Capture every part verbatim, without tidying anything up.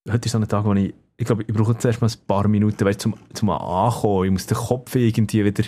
heute ist so ein Tag, wo ich, ich glaube, ich brauche zuerst mal ein paar Minuten, weißt, zum, zum Ankommen. Ich muss den Kopf irgendwie wieder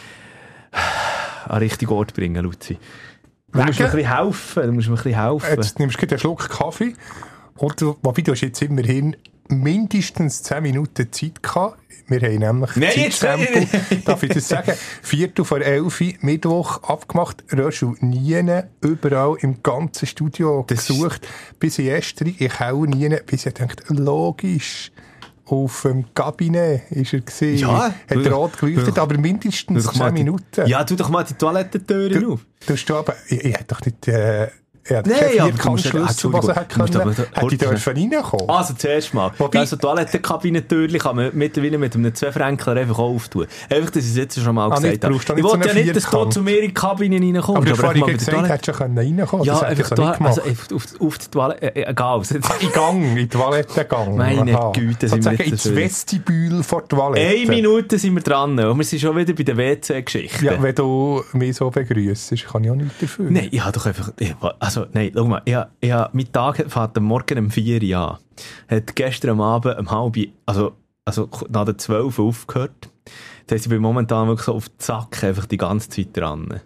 an den richtigen Ort bringen, Luzi. Du musst mir ein bisschen helfen. Du musst mir ein bisschen helfen. Jetzt nimmst du einen Schluck Kaffee und du, wobei du hast jetzt immerhin mindestens zehn Minuten Zeit gehabt. Wir haben nämlich Nein, Zeitstempel, darf ich das sagen, Viertel vor elf, Mittwoch abgemacht, Röschel nie, überall im ganzen Studio das gesucht, bis in Estri, ich auch nie, bis ich dachte, logisch, auf dem Kabinett war er gewesen, ja, hat rot geleuchtet, aber mindestens zehn Minuten. Ja, tu doch mal die Toilettentüren auf. Du hast aber, ich, ich hätte doch nicht... Äh, Er hat Nein, keine ja, Vierkantschlüssel, was er hat können. Hätte da reinkommen. Also zuerst mal. Wobei, also Toilettenkabinentürchen kann man mittlerweile mit einem zwei Fränkler einfach auch auftun. Einfach, dass ich es jetzt schon mal ah, gesagt habe. Ich wollte ja nicht, dass du zu mir in die Kabine reinkommst. Aber du hast vorhin gesagt, hättest schon reinkommen. Ja, das einfach so da, nicht gemacht. also auf, auf die Toilette, äh, egal. In Gang, in die Toilette Gang. Meine Aha. Güte, sind wir jetzt ins so Vestibül vor der Toilette. Eine Minute sind wir dran und wir sind schon wieder bei der W C-Geschichte. Ja, wenn du mich so begrüssest, kann ich auch nichts dafür. Nein, ich habe doch einfach, ich, also, nein, schau mal, ich, ich habe, mein Tag fängt am Morgen um vier Uhr an. Hat gestern am Abend um halb, also, also nach der zwölf aufgehört. Das heisst, ich bin momentan wirklich so auf die Zack einfach die ganze Zeit dran.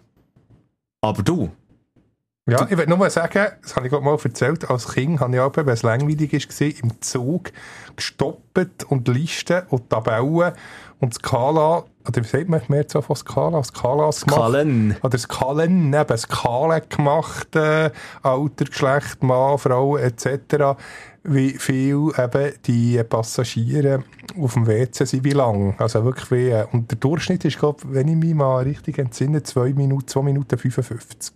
Aber du? Ja, ich will nur mal sagen, das habe ich gerade mal erzählt, als Kind habe ich auch, wenn es langweilig war, im Zug gestoppt und Listen und Tabellen und Skala, oder wie sagt man mehr so von Skala? Skalas gemacht. Skalen. Oder Skalen, eben Skalen gemacht, äh, Alter, Geschlecht, Mann, Frau et cetera. Wie viel eben die Passagiere auf dem W C sind, wie lang. Also wirklich wie, äh, und der Durchschnitt ist, glaube ich, wenn ich mich mal richtig entsinne, zwei Minuten, zwei Minuten fünfundfünfzig.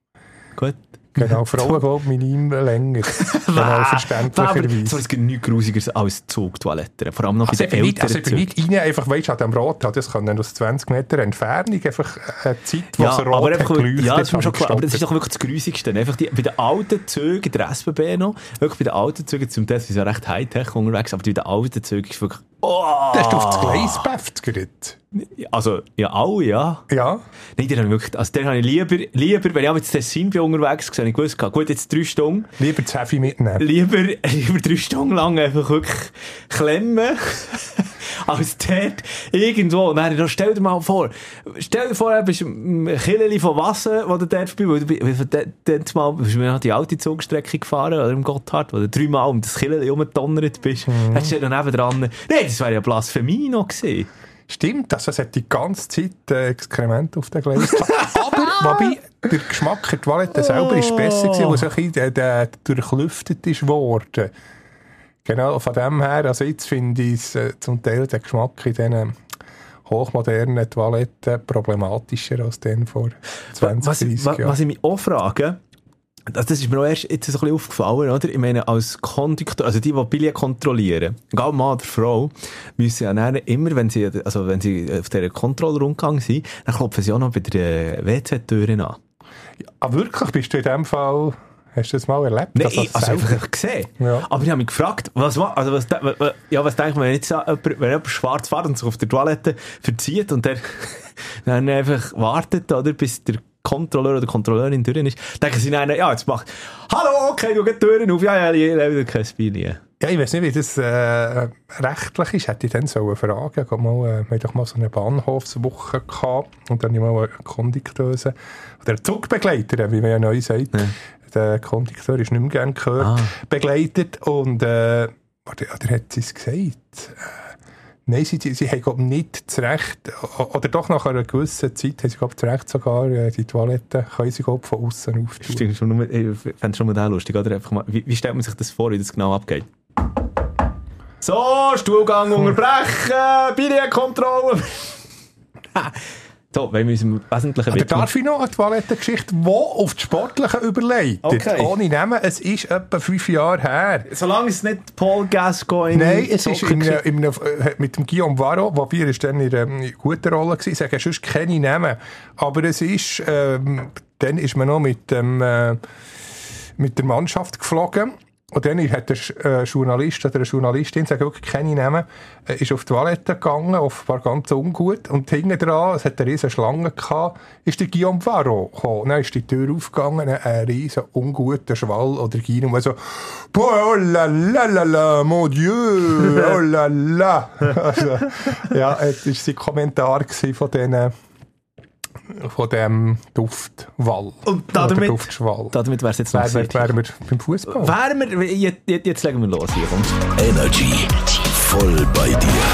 Gut. Genau, Frauen, glaube ich, minim länger. Genau, verständlicherweise. So, es gibt nichts Grusigeres als Zugtoiletten. Vor allem noch also bei den älteren Also ich bin nicht rein, einfach, weißt du, an dem Rot, das kann dann aus zwanzig Meter Entfernung, einfach eine Zeit, wo ja, es rot aber hat einfach, geleuchtet. Ja, das ist mir schon klar, aber das ist doch wirklich das Grusigste. Einfach die, bei den alten Zügen, der S B B noch, wirklich bei den alten Zügen, zum Teil sind sie ja recht Hightech unterwegs, aber bei den alten Zügen ist wirklich, oh! Da hast du auf das Gleis gepäfft gerade. Also, ja, alle, ja. Ja. Nein, den habe ich wirklich, also den habe ich lieber, lieber, wenn ich auch mit Tessin bin unterwegs gesehen, ich gewusst, gut, jetzt drei Stunden. Lieber das Heavy mitnehmen. Lieber, lieber drei Stunden lang einfach wirklich klemmen, als dort irgendwo. Und dann, stell dir mal vor, stell dir vor, du bist ein Killeli von Wasser, wo du dort vorbei, weil du dort mal, bist du noch die alte Zugstrecke gefahren, oder im Gotthard, wo du dreimal um das Killeli rumgedonnert bist. Mhm. Dann steht noch nebendran, nein, das wäre ja Blasphemie noch gewesen. Stimmt, also es hat die ganze Zeit äh, Exkremente auf den Gleis gehabt. Aber, wobei, der Geschmack der Toilette selber ist besser gewesen, wo es ein bisschen äh, durchlüftet ist worden. Genau, von dem her, also jetzt finde ich es äh, zum Teil den Geschmack in diesen hochmodernen Toiletten problematischer als den vor zwanzig, was, dreißig was, Jahren. Was ich mich auch frage, das ist mir auch erst jetzt so ein bisschen aufgefallen, oder? Ich meine, als Kondukteur, also die, die Billett kontrollieren, egal Mann oder Frau, müssen ja dann immer, wenn sie, also wenn sie auf dieser Kontrollrundgang sind, dann klopfen sie auch noch bei der W C-Türen an. Ja, wirklich? Bist du in dem Fall, hast du das mal erlebt? Nein, also, ich, also einfach gesehen. Ja. Aber ich habe mich gefragt, was, also was, ja, was denkt man, wenn jetzt jemand, wenn jemand schwarz fährt und sich auf der Toilette verzieht und der dann einfach wartet, oder, bis der Kontrolleur oder Kontrolleurin drin ist, denken sie dann, ja, jetzt macht, hallo, okay, du gehst die Türen auf, ja, ja, ich habe wieder kein Spiel. Ja, ich weiss nicht, wie das äh, rechtlich ist, hätte ich dann so eine Frage. Ich mal, äh, wir hatten doch mal so eine Bahnhofswoche gehabt und dann habe ich mal eine Kondukteuse, oder eine Zugbegleiterin, wie man ja neu sagt. Ja. Der Kondukteur ist nicht mehr gerne gehört, ah. begleitet und, äh, oder, oder hat sie es gesagt? Äh, Nein, sie, sie, sie haben glaub, nicht zu Recht, oder doch nach einer gewissen Zeit, haben sie glaub, zu Recht sogar äh, die Toilette, können sie glaub, von außen auftun. Stimmt, schon nur, ich fände es schon mal lustig, oder? Einfach mal, wie, wie stellt man sich das vor, wie das genau abgeht? So, Stuhlgang unterbrechen, Billett-Kontrolle. So, wenn wir uns im Wesentlichen widmen. Darf ich noch eine Toilettengeschichte, die auf die Sportlichen überleitet? Okay. Ohne Namen, es ist etwa fünf Jahre her. Solange es nicht Paul Gascoigne... Nein, es ist in, in, in, mit dem Guillaume Varro, wobei er ist dann in einer guten Rolle gewesen. Ich sage sonst keine Namen. Aber es ist... Ähm, dann ist man noch mit, dem, äh, mit der Mannschaft geflogen. Und dann hat der äh, Journalist oder eine Journalistin, sage wirklich keine Namen, äh, ist auf die Toilette gegangen, offenbar ganz ungut. Und hinten dran, es hat eine riesen Schlange gehabt, ist der Guillaume Varro gekommen. Dann ist die Tür aufgegangen, ein riesen unguter Schwall oder Guillaume, so, oh la la la la, mon Dieu, oh la la. Also, ja, das war sein Kommentar von diesen von dem Duftwall. Und damit, Duftschwall. damit wäre es jetzt noch Wären wir, wären wir beim Fußball? Wären wir, jetzt, jetzt legen wir los hier. Komm. Energy. Voll bei dir.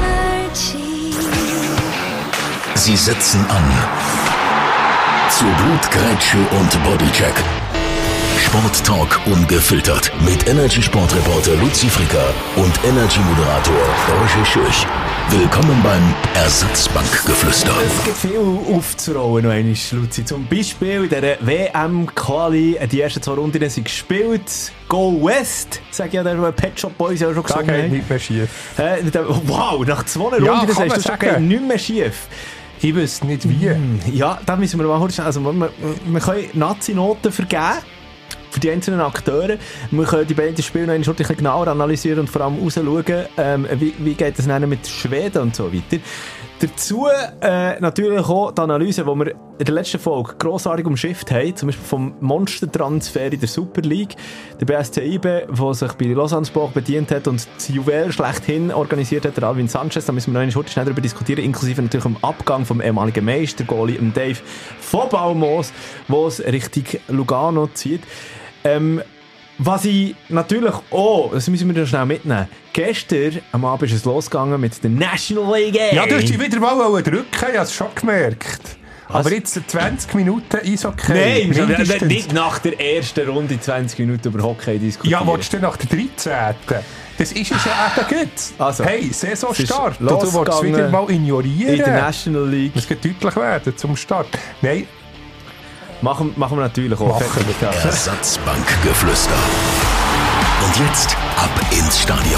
Sie setzen an. Zu Blutgrätsche und Bodycheck. Sporttalk ungefiltert. Mit Energy-Sportreporter Luzi Fricker und Energy-Moderator Roger Schürch. Willkommen beim Ersatzbankgeflüster. Es gibt viel aufzurollen, noch einmal, Luzi. Zum Beispiel in dieser W M-Quali, die ersten zwei Runden sind gespielt. Go West, sage ich ja, der Pet Shop Boys ja schon gesungen. Da geht nicht mehr schief. Äh, wow, nach zwei Runden ja, sagst du, das geht nicht mehr schief. Ich wüsste nicht wie. Mm, ja, da müssen wir mal kurz, also wir, wir, wir können Nazi-Noten vergeben. Für die einzelnen Akteure. Wir können die beiden Spiele noch ein bisschen genauer analysieren und vor allem herausschauen, ähm, wie, wie geht es dann mit Schweden und so weiter. Dazu äh, natürlich auch die Analyse, die wir in der letzten Folge grossartig umschifft haben, zum Beispiel vom Monstertransfer in der Super League. Der B S C I B, der sich bei Lausanne Sport bedient hat und das Juwel schlechthin organisiert hat, der Alvin Sanchez. Da müssen wir noch eine Stunde schnell darüber diskutieren, inklusive natürlich dem Abgang vom ehemaligen Meister, Goalie, Dave von Balmos, der es Richtung Lugano zieht. Ähm, was ich natürlich auch, das müssen wir noch schnell mitnehmen, gestern am Abend ist es losgegangen mit der National League. Ja, du hast dich wieder mal drücken, ich habe es schon gemerkt. Was? Aber jetzt zwanzig Minuten Eishockey. Nein, nicht nach der ersten Runde zwanzig Minuten über Hockey diskutieren. Ja, willst du nach der dreizehnten Das ist es ja eben gut. Also, hey, Saisonstart. Du willst wieder mal ignorieren. In der National League. Das wird deutlich werden zum Start. Nein. Machen, machen wir natürlich auch. Machen wir. Ersatzbankgeflüster. Und jetzt ab ins Stadion.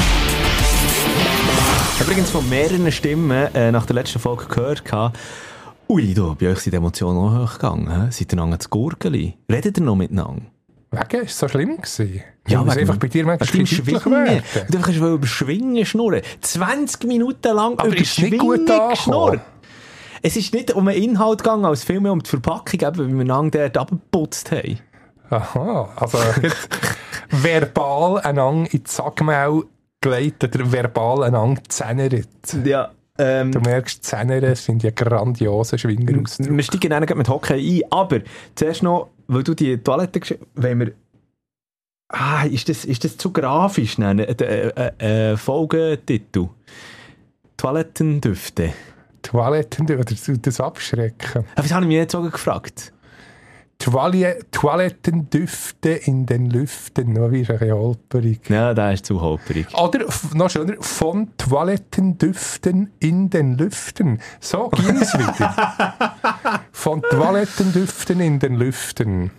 Ich habe übrigens von mehreren Stimmen äh, nach der letzten Folge gehört, ui, du, bei euch sind die Emotionen auch hochgegangen. He? Seid ihr noch zu Gurgeli? Redet ihr noch miteinander? Wegen, ist es so schlimm gewesen? Ja, wegen, einfach bei dir manchmal Schwingen. Du kannst über Schwingen schnurren. zwanzig Minuten lang aber über Schwingen geschnurrt. Es ist nicht um den Inhalt gegangen, als vielmehr um die Verpackung, eben, wie wir einander dort abgeputzt haben. Aha, also verbal einander in die Sackmaul gelegt oder verbal einander gezähnert. Ja. Ähm, du merkst, Zähne sind ja grandiose Schwingerausdrücke. Wir steigen dann mit Hockey ein, aber zuerst noch, weil du die Toilette gesch- wenn wir ah, ist das, ist das zu grafisch nennen? Äh, äh, äh, Folgetitel. Toilettendüfte. Toilettendüfte, oder das Abschrecken. Aber das habe ich mich jetzt sogar gefragt. Toilet- Toilettendüfte in den Lüften. Noch wie ein holperig. Ja, das ist zu holperig. Oder, noch schöner, von Toilettendüften in den Lüften. So ging es wieder. Von Toilettendüften in den Lüften.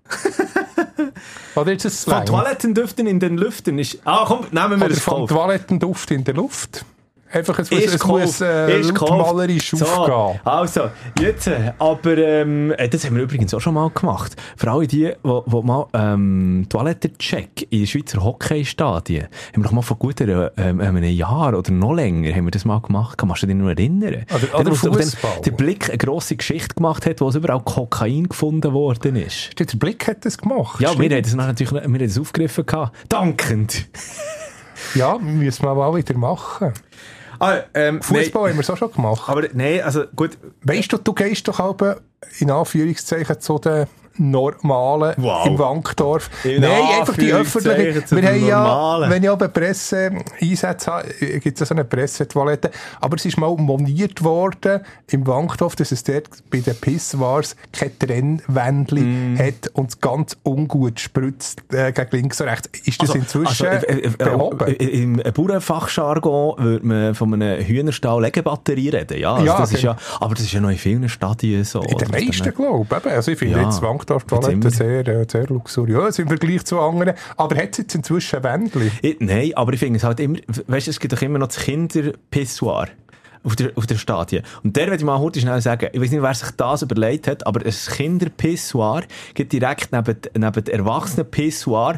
Oder ist es Slang? Von Toilettendüften in den Lüften ist... Ah, komm, nehmen wir Oder das von auf. Toilettenduft in der Luft. Einfach, es muss, es muss äh, lautmalerisch so, aufgehen. Also, jetzt, aber ähm, das haben wir übrigens auch schon mal gemacht. Für alle die, die mal ähm, Toilettencheck in Schweizer Hockeystadien, haben wir doch mal vor gut ähm, einem Jahr oder noch länger haben wir das mal gemacht. Kannst du dich noch erinnern? Oder, oder Fußball. Der Blick eine grosse Geschichte gemacht hat, wo es überall Kokain gefunden worden ist. Der Blick hat das gemacht. Ja, stimmt. wir haben das natürlich wir haben das aufgegriffen gehabt. Dankend. Ja, müssen wir mal wieder machen. Ah, ähm, Fußball nein. haben wir so schon gemacht. Aber nein, also gut. Weißt du, du gehst doch aber in Anführungszeichen zu den normalen wow. im Wankdorf. In Nein, einfach die öffentlichen. Wir haben ja, wenn ich auch bei Presseeinsätze habe, gibt es ja so eine Pressetoilette. Aber es ist mal moniert worden im Wankdorf, dass es dort bei den Pisswars kein Trennwändchen mm. hat und es ganz ungut spritzt äh, gegen links und rechts. Ist das also, inzwischen also, äh, äh, behoben? Äh, Im Bauernfachjargon würde man von einem Hühnerstall Legebatterie reden. Ja, also ja, das okay. ist ja, aber das ist ja noch in vielen Stadien so. In den meisten, glaube ich. Also ich finde ja. jetzt Wankdorf Toilette sehr, sehr luxuriös im Vergleich zu anderen. Aber hat es jetzt inzwischen Wändchen? Nein, aber ich finde es halt immer, weißt du, es gibt doch immer noch das Kinderpissoir auf der, auf der Stadien. Und der würde ich mal heute schnell sagen, ich weiß nicht, wer sich das überlegt hat, aber ein Kinderpissoir geht direkt neben, neben dem Erwachsenenpissoir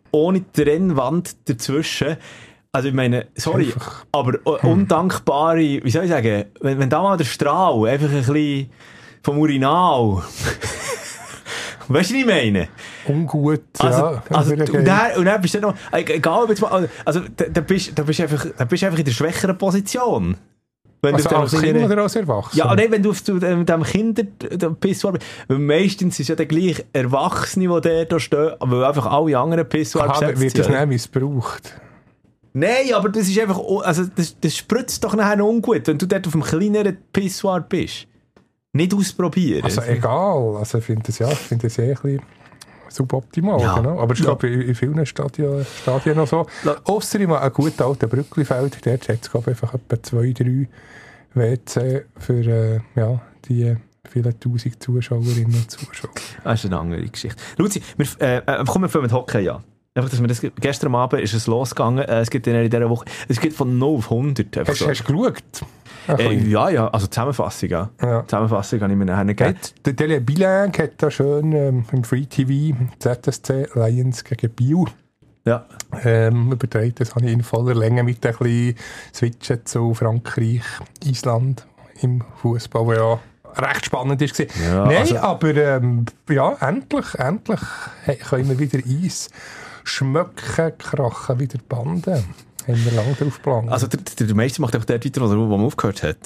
ohne Trennwand dazwischen. Also ich meine, sorry, Einfach. aber hm. undankbare, wie soll ich sagen, wenn, wenn da mal der Strahl einfach ein bisschen vom Urinal, weißt du, was ich meine? Ungut, also, ja. Also, und, dann, und dann bist du noch, egal ob jetzt mal, also da, da, bist, da, bist einfach, da bist du einfach in der schwächeren Position. Wenn also du als Kind oder als Erwachsener? Ja, nein, wenn du auf dem Kinder-Pissoir bist. Weil meistens ist ja der gleich Erwachsene, die da stehen, weil einfach alle anderen Pissoir besetzt sind. Wird das nicht missbraucht? Nein, aber das ist einfach, also das, das spritzt doch nachher noch ungut, wenn du dort auf dem kleineren Pissoir bist. Nicht ausprobieren. Also egal, also ich finde das ja, ich finde das eh ein bisschen suboptimal, ja. Genau. Aber ich ja. glaube, in, in vielen Stadien, Stadien noch so. Ausser immer ein gut alter Brücklifeld, dort hat es glaube ich einfach etwa zwei, drei W C für äh, ja, die viele tausend Zuschauerinnen und Zuschauer. Das ist eine andere Geschichte. Luzi, wir äh, kommen wir mit Hockey an. Einfach, dass wir das, gestern Abend ist es losgegangen, äh, es gibt in dieser Woche, es geht von null auf hundert. Hast, so. hast du geschaut? Äh, ja, ja, also Zusammenfassung, ja. ja. Zusammenfassung habe ich mir nachher nicht gegeben. Der Tele Bilang hat da schön ähm, im Free T V Z S C Lions gegen Biel. Ja. Ähm, übertragen, das habe ich in voller Länge mit ein bisschen Switchen zu Frankreich, Island im Fußball, wo ja recht spannend war. Ja, Nein, also, aber ähm, ja, endlich, endlich können wir wieder Eis schmecken, krachen, wieder Banden. Haben wir lange drauf geplant. Also der, der, der Meister macht einfach dort weiter, wo man aufgehört hat?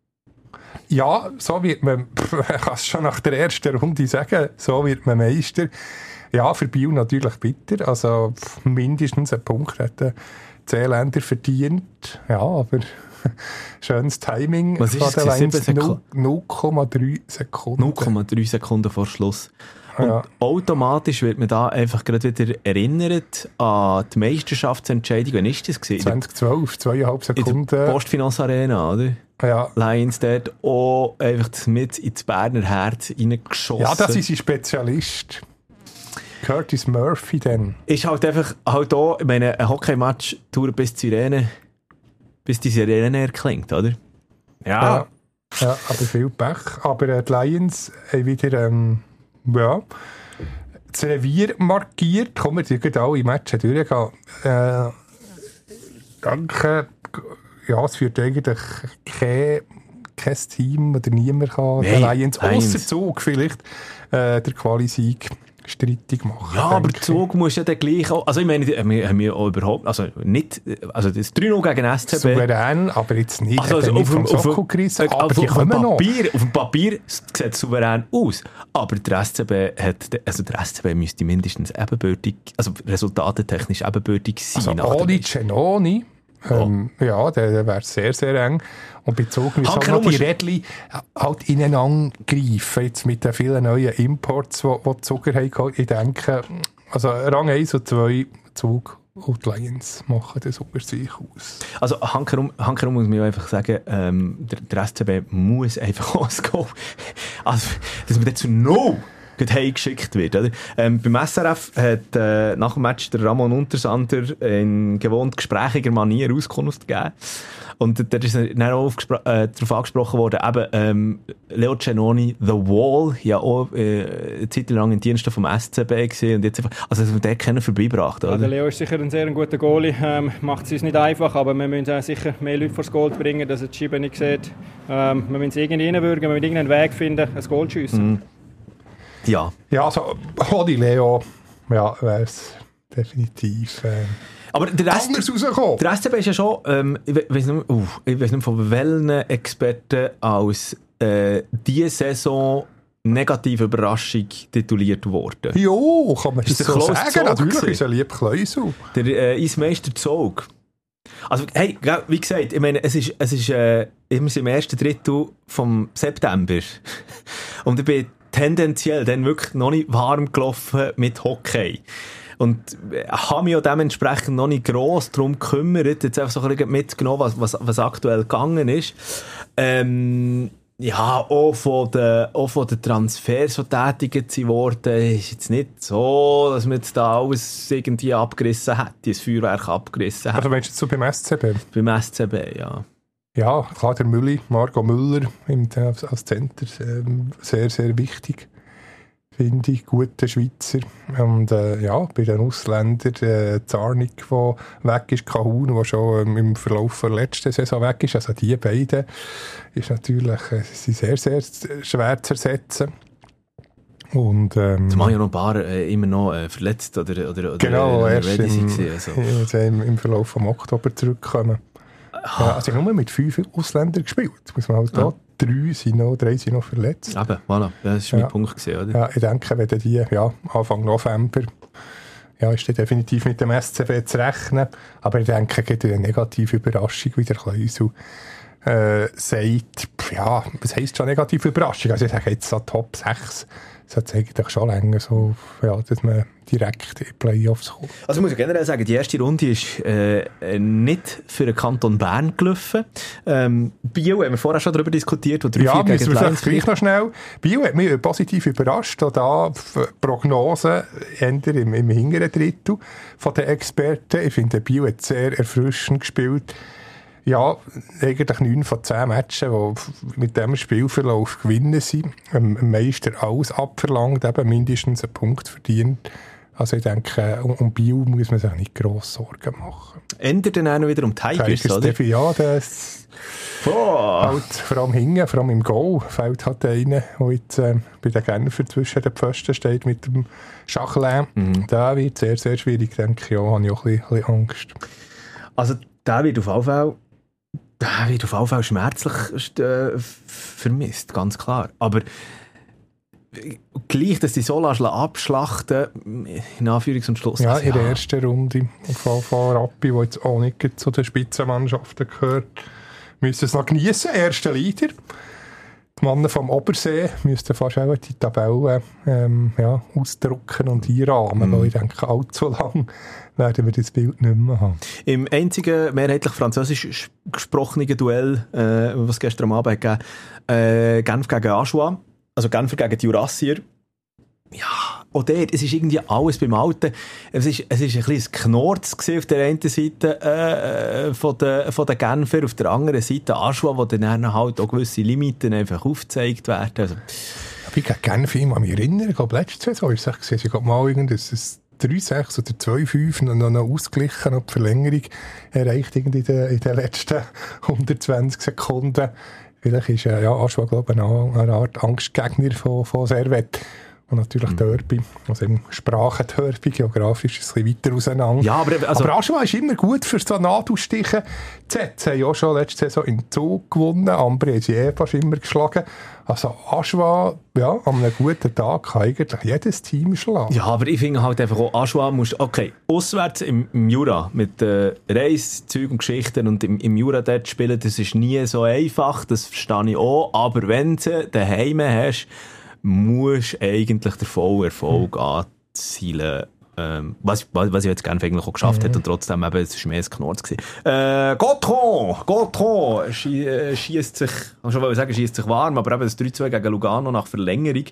Ja, so wird man, ich kann es schon nach der ersten Runde sagen, so wird man Meister. Ja, für Biel natürlich bitter. Also mindestens einen Punkt hätten die Seeländer verdient. Ja, aber schönes Timing. Was ist es? null Komma drei Sekunden. null Komma drei Sekunden vor Schluss. Und ja. automatisch wird man da einfach gerade wieder erinnert an die Meisterschaftsentscheidung. Wann ist das gewesen? zwanzig zwölf, zweieinhalb Sekunden. In der Postfinance Arena, oder? Ja. Lions dort auch einfach mit ins Berner Herz reingeschossen. Ja, das ist ein Spezialist. Curtis Murphy dann. Ist halt einfach, halt auch, ich meine, ein Hockeymatch dauert bis die Sirene, bis die Sirene erklingt, oder? Ja. Ja, ja aber viel Pech. Aber äh, die Lions haben wieder, ähm, ja, das Revier markiert. Kommen wir gleich alle Matches durchgehen. Äh, danke. Ja, es führt eigentlich kein, kein Team oder niemand kann nee, den Lions, ausser Zug vielleicht, äh, der Quali-Sieg streitig machen. Ja, aber der Zug muss ja dann gleich auch, also ich meine, wir haben wir auch überhaupt, also nicht, also das drei null gegen S C B. Souverän, aber jetzt nicht, also, also nicht auf, vom Sockel gerissen, aber auf, die auf, kommen noch. Papier, auf dem Papier sieht es souverän aus, aber der S C B hat, also der S C B müsste mindestens ebenbürtig, also resultatetechnisch ebenbürtig sein. Also ohne Genoni, ähm, oh. ja, der, der wäre sehr, sehr eng. Und bezogen ist auch die Rädchen halt ineinander greifen, jetzt mit den vielen neuen Imports, die die Zucker haben. Ich denke, also Rang eins und zwei, Zug und die Lions machen das unter sich aus. Also hankerum, hankerum muss man einfach sagen, ähm, der, der S C B muss einfach ausgehen. Also, dass man dazu no heimgeschickt wird. Oder? Ähm, beim S R F hat äh, nach dem Match der Ramon Untersander in gewohnt gesprächiger Manier Auskunft gegeben. Und da ist dann auch äh, darauf angesprochen worden, eben ähm, Leo Genoni, The Wall, ja auch äh, eine Zeit lang in Diensten vom S C B gesehen und jetzt einfach, also dass wir den kennen vorbeibracht, oder? Ja, der Leo ist sicher ein sehr guter Goalie, ähm, macht es uns nicht einfach, aber wir müssen auch sicher mehr Leute vor das Goal bringen, dass er die Scheibe nicht sieht. Ähm, wir müssen es irgendwie reinwürgen, wir müssen irgendeinen Weg finden, ein Goal zu schiessen. Mm. Ja. Ja, also ohne Leo, ja, wäre es definitiv... Äh Aber der Rest, der S C B ist ja schon, ähm, ich weiss nicht, uh, ich weiss nicht von welchen Experten als äh, diese Saison negative Überraschung tituliert worden. Jo, kann man das so sagen? Zog natürlich gewesen. Ist er lieb Kleusel. Der äh, Eismeister Zog. Also, hey, wie gesagt, ich meine, es ist, es ist äh, immer im ersten Drittel vom September. Und ich bin tendenziell dann wirklich noch nicht warm gelaufen mit Hockey. Und habe mich auch dementsprechend noch nicht gross darum gekümmert, jetzt einfach so ein bisschen mitgenommen, was, was, was aktuell gegangen ist. Ähm, ja, auch von den, auch von den Transfers, die tätigt wurden, ist jetzt nicht so, dass man jetzt da alles irgendwie abgerissen hat, das Feuerwerk abgerissen hat. Also meinst du jetzt so beim S C B? Beim S C B, ja. Ja, klar, der Mülli, Marco Müller im, als Center, ähm, sehr, sehr wichtig. finde ich, guter Schweizer. Und äh, ja, bei den Ausländern, äh, Zarnik, der weg ist, Kahun, der schon ähm, im Verlauf der letzten Saison weg ist, also die beiden, ist natürlich äh, sind sehr, sehr schwer zu ersetzen. Und, ähm, es machen ja noch ein paar äh, immer noch äh, verletzt oder, oder, oder genau, äh, erst ready im, gewesen, also. im, im Verlauf vom Oktober zurückkommen. Ah. Ja, also ich habe nur mit fünf Ausländern gespielt, muss man halt ja. da. Drei sind noch, drei sind noch verletzt. Eben, voilà. Das war ja. mein Punkt gewesen, oder? Ja, ich denke, wenn die ja, Anfang November ja, ist dann definitiv mit dem S C B zu rechnen. Aber ich denke, es gibt eine negative Überraschung, wie der Kleusel äh, sagt. Ja, was heisst schon negative Überraschung? Also ich sage jetzt so Top sechs. Das hat eigentlich schon länger so, ja, dass man direkt in die Playoffs kommt. Also ich muss ja generell sagen, die erste Runde ist äh, nicht für den Kanton Bern gelaufen. Ähm, Bio haben wir vorher schon darüber diskutiert, wo drei ja, vier gegen wir Lions gleich noch schnell. Bio hat mich positiv überrascht, auch da Prognosen ändern im, im hinteren Drittel von den Experten. Ich finde, Bio hat sehr erfrischend gespielt. Ja, eigentlich neun von zehn Matchen, die mit diesem Spielverlauf gewinnen sind. Ein Meister alles abverlangt, eben mindestens einen Punkt verdient. Also ich denke, um, um Biel muss man sich nicht gross Sorgen machen. Ändert dann auch noch wieder um Tigers, Tigers oder? Defi, ja, das oh. halt, vor allem hinten, vor allem im Goal, fällt halt einer, der jetzt äh, bei den Genfer zwischen den Pfosten steht mit dem Schachlin. Mhm. Da wird sehr, sehr schwierig, denke ich. Ja, habe ich auch ein bisschen, ein bisschen Angst. Also der wird auf jeden Fall Der wird auf jeden Fall schmerzlich äh, vermisst, ganz klar. Aber gleich, dass die so abschlachten, in Anführungs- und Schluss. Ja, also, in der ja. ersten Runde von, von Rappi, der jetzt auch nicht zu den Spitzenmannschaften gehört, müssen es noch geniessen. Erster Leader. Die Männer vom Obersee müssten fast auch die Tabelle ähm, ja, ausdrucken und einrahmen, mm. weil ich denke, allzu lang werden wir das Bild nicht mehr haben. Im einzigen mehrheitlich französisch gesprochenen Duell, äh, was gestern am Abend gegeben äh, Genf gegen Aschua, also Genfer gegen die Jurassier. Ja, auch dort, es ist irgendwie alles beim Alten. Es ist, es ist ein bisschen Knorz auf der einen Seite äh, von den von der Genfer, auf der anderen Seite Aschua, wo dann halt auch gewisse Limiten einfach aufgezeigt werden. Also, ich kann Genf immer an mich erinnern, ich glaube, letzte Saison war es gesehen, ich habe mal irgendein drei sechs oder zwei fünf noch, noch ausgeglichen und die Verlängerung erreicht in den, in den letzten hundertzwanzig Sekunden. Vielleicht ist äh, ja, Aschua, glaube ich, eine, eine Art Angstgegner von, von Servette. Und natürlich mhm. Derby, also im Sprachenderby, geografisch ist es ein bisschen weiter auseinander. Ja, aber, also, aber Aschua ist immer gut für so Nadelstiche. Die Z haben ja auch schon letzte Saison in Zug gewonnen, Ambri haben sie eh fast immer geschlagen. Also Aschua, ja, an einem guten Tag kann eigentlich jedes Team schlagen. Ja, aber ich finde halt einfach auch, Aschua muss, okay, auswärts im, im Jura mit äh, Reis, Zeug und Geschichten und im, im Jura dort spielen, das ist nie so einfach, das verstehe ich auch, aber wenn du daheim hast, musst eigentlich der vollen Erfolg mhm. anzielen. Ähm, was, was, was ich jetzt gerne eigentlich auch geschafft mhm. hätte und trotzdem eben, es war mehr ein Knorz gewesen. Äh, Gautron! Gautron schie, äh, schiesst sich, ich schon sagen, schiesst sich warm, aber eben das drei zwei gegen Lugano nach Verlängerung.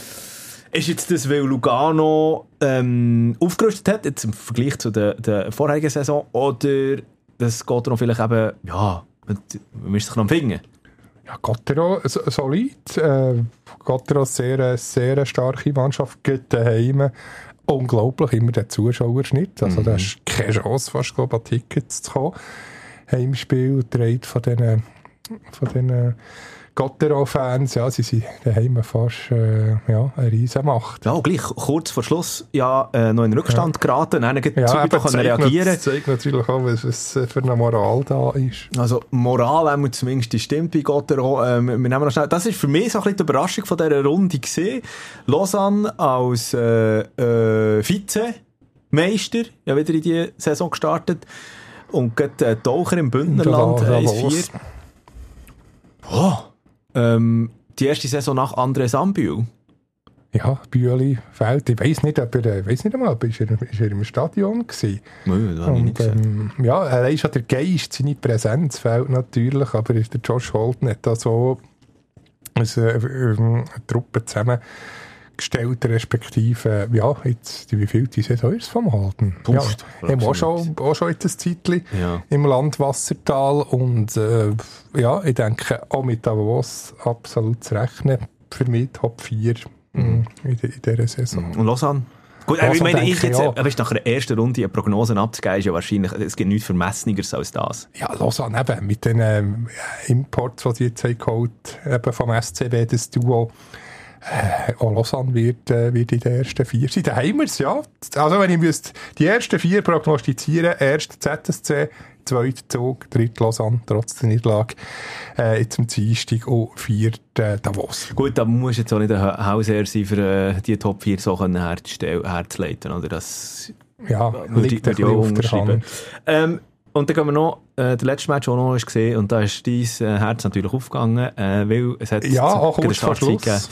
Ist jetzt das, weil Lugano ähm, aufgerüstet hat, jetzt im Vergleich zu der, der vorherigen Saison, oder das Gautron vielleicht eben, ja, man müsste sich noch empfingen? Ja, Gautero so, solid. Äh, Gautero sehr, sehr starke Mannschaft, geht daheim. Unglaublich, immer der Zuschauerschnitt. Also, mhm. da ist keine Chance, fast glaube ich, an Tickets zu kommen. Heimspiel trägt von diesen von den Gautero-Fans, ja, sie sind daheim fast äh, ja, eine Riesenmacht. Ja, gleich kurz vor Schluss ja, äh, noch in den Rückstand ja. geraten, dann ja, zu wieder können reagieren. Das zeigt natürlich auch, was es für eine Moral da ist. Also Moral, ähm, zumindest die stimmt bei Gautero. Ähm, wir nehmen noch schnell. Das ist für mich so ein bisschen die Überraschung von dieser Runde gewesen. Lausanne als äh, äh, Vizemeister, ja wieder in die Saison gestartet. Und gerade äh, Taucher im Bündnerland eins vier. Oh. Ähm, die erste Saison nach André Sambühl. Ja, Bühli fällt. Ich weiss nicht, ob er, weiss nicht einmal, ist er, ist er im Stadion gewesen. Nö, das habe ich nicht ähm, ja, allein schon der Geist, seine Präsenz fehlt natürlich, aber der Josh Holden hat da so eine, eine Truppe zusammengestellt, respektive, ja, jetzt, wie viel die Saison ist es vom Holden? Ja, wir haben auch schon, auch schon jetzt ein Zeitchen ja. im Land Wassertal und äh, ja, ich denke, auch mit Davos absolut zu rechnen. Für mich Top vier Mhm. In, de, in dieser Saison. Und Lausanne? Gut, Lausanne ich meine, ich denke jetzt, ich auch. weißt, nach einer ersten Runde eine Prognose abzugeben, ist ja wahrscheinlich, es gibt nichts Vermessnigeres als das. Ja, Lausanne eben, mit den ähm, Imports, die sie jetzt haben geholt, eben vom S C B, das Duo, äh, auch Lausanne wird, äh, wird in den ersten vier sein. Da haben wir es, ja. Also wenn ich müsste die ersten vier prognostizieren, erst Z S C, zweiter Zug, dritter Lausanne, trotz der Niederlage, äh, jetzt am Dienstag und viert äh, Davos. Gut, da muss jetzt auch nicht ein Hausherr sein, für äh, die Top vier so herzustellen, herzuleiten, oder? Das Ja, würde liegt ich, würde ich ein auch bisschen auf der unterschreiben. Hand. Ähm, und dann gehen wir noch, äh, der letzte Match, den noch ist gesehen, und da ist dein äh, Herz natürlich aufgegangen, äh, weil es hat Ja, auch gegen kurz vor Startzeit Schluss.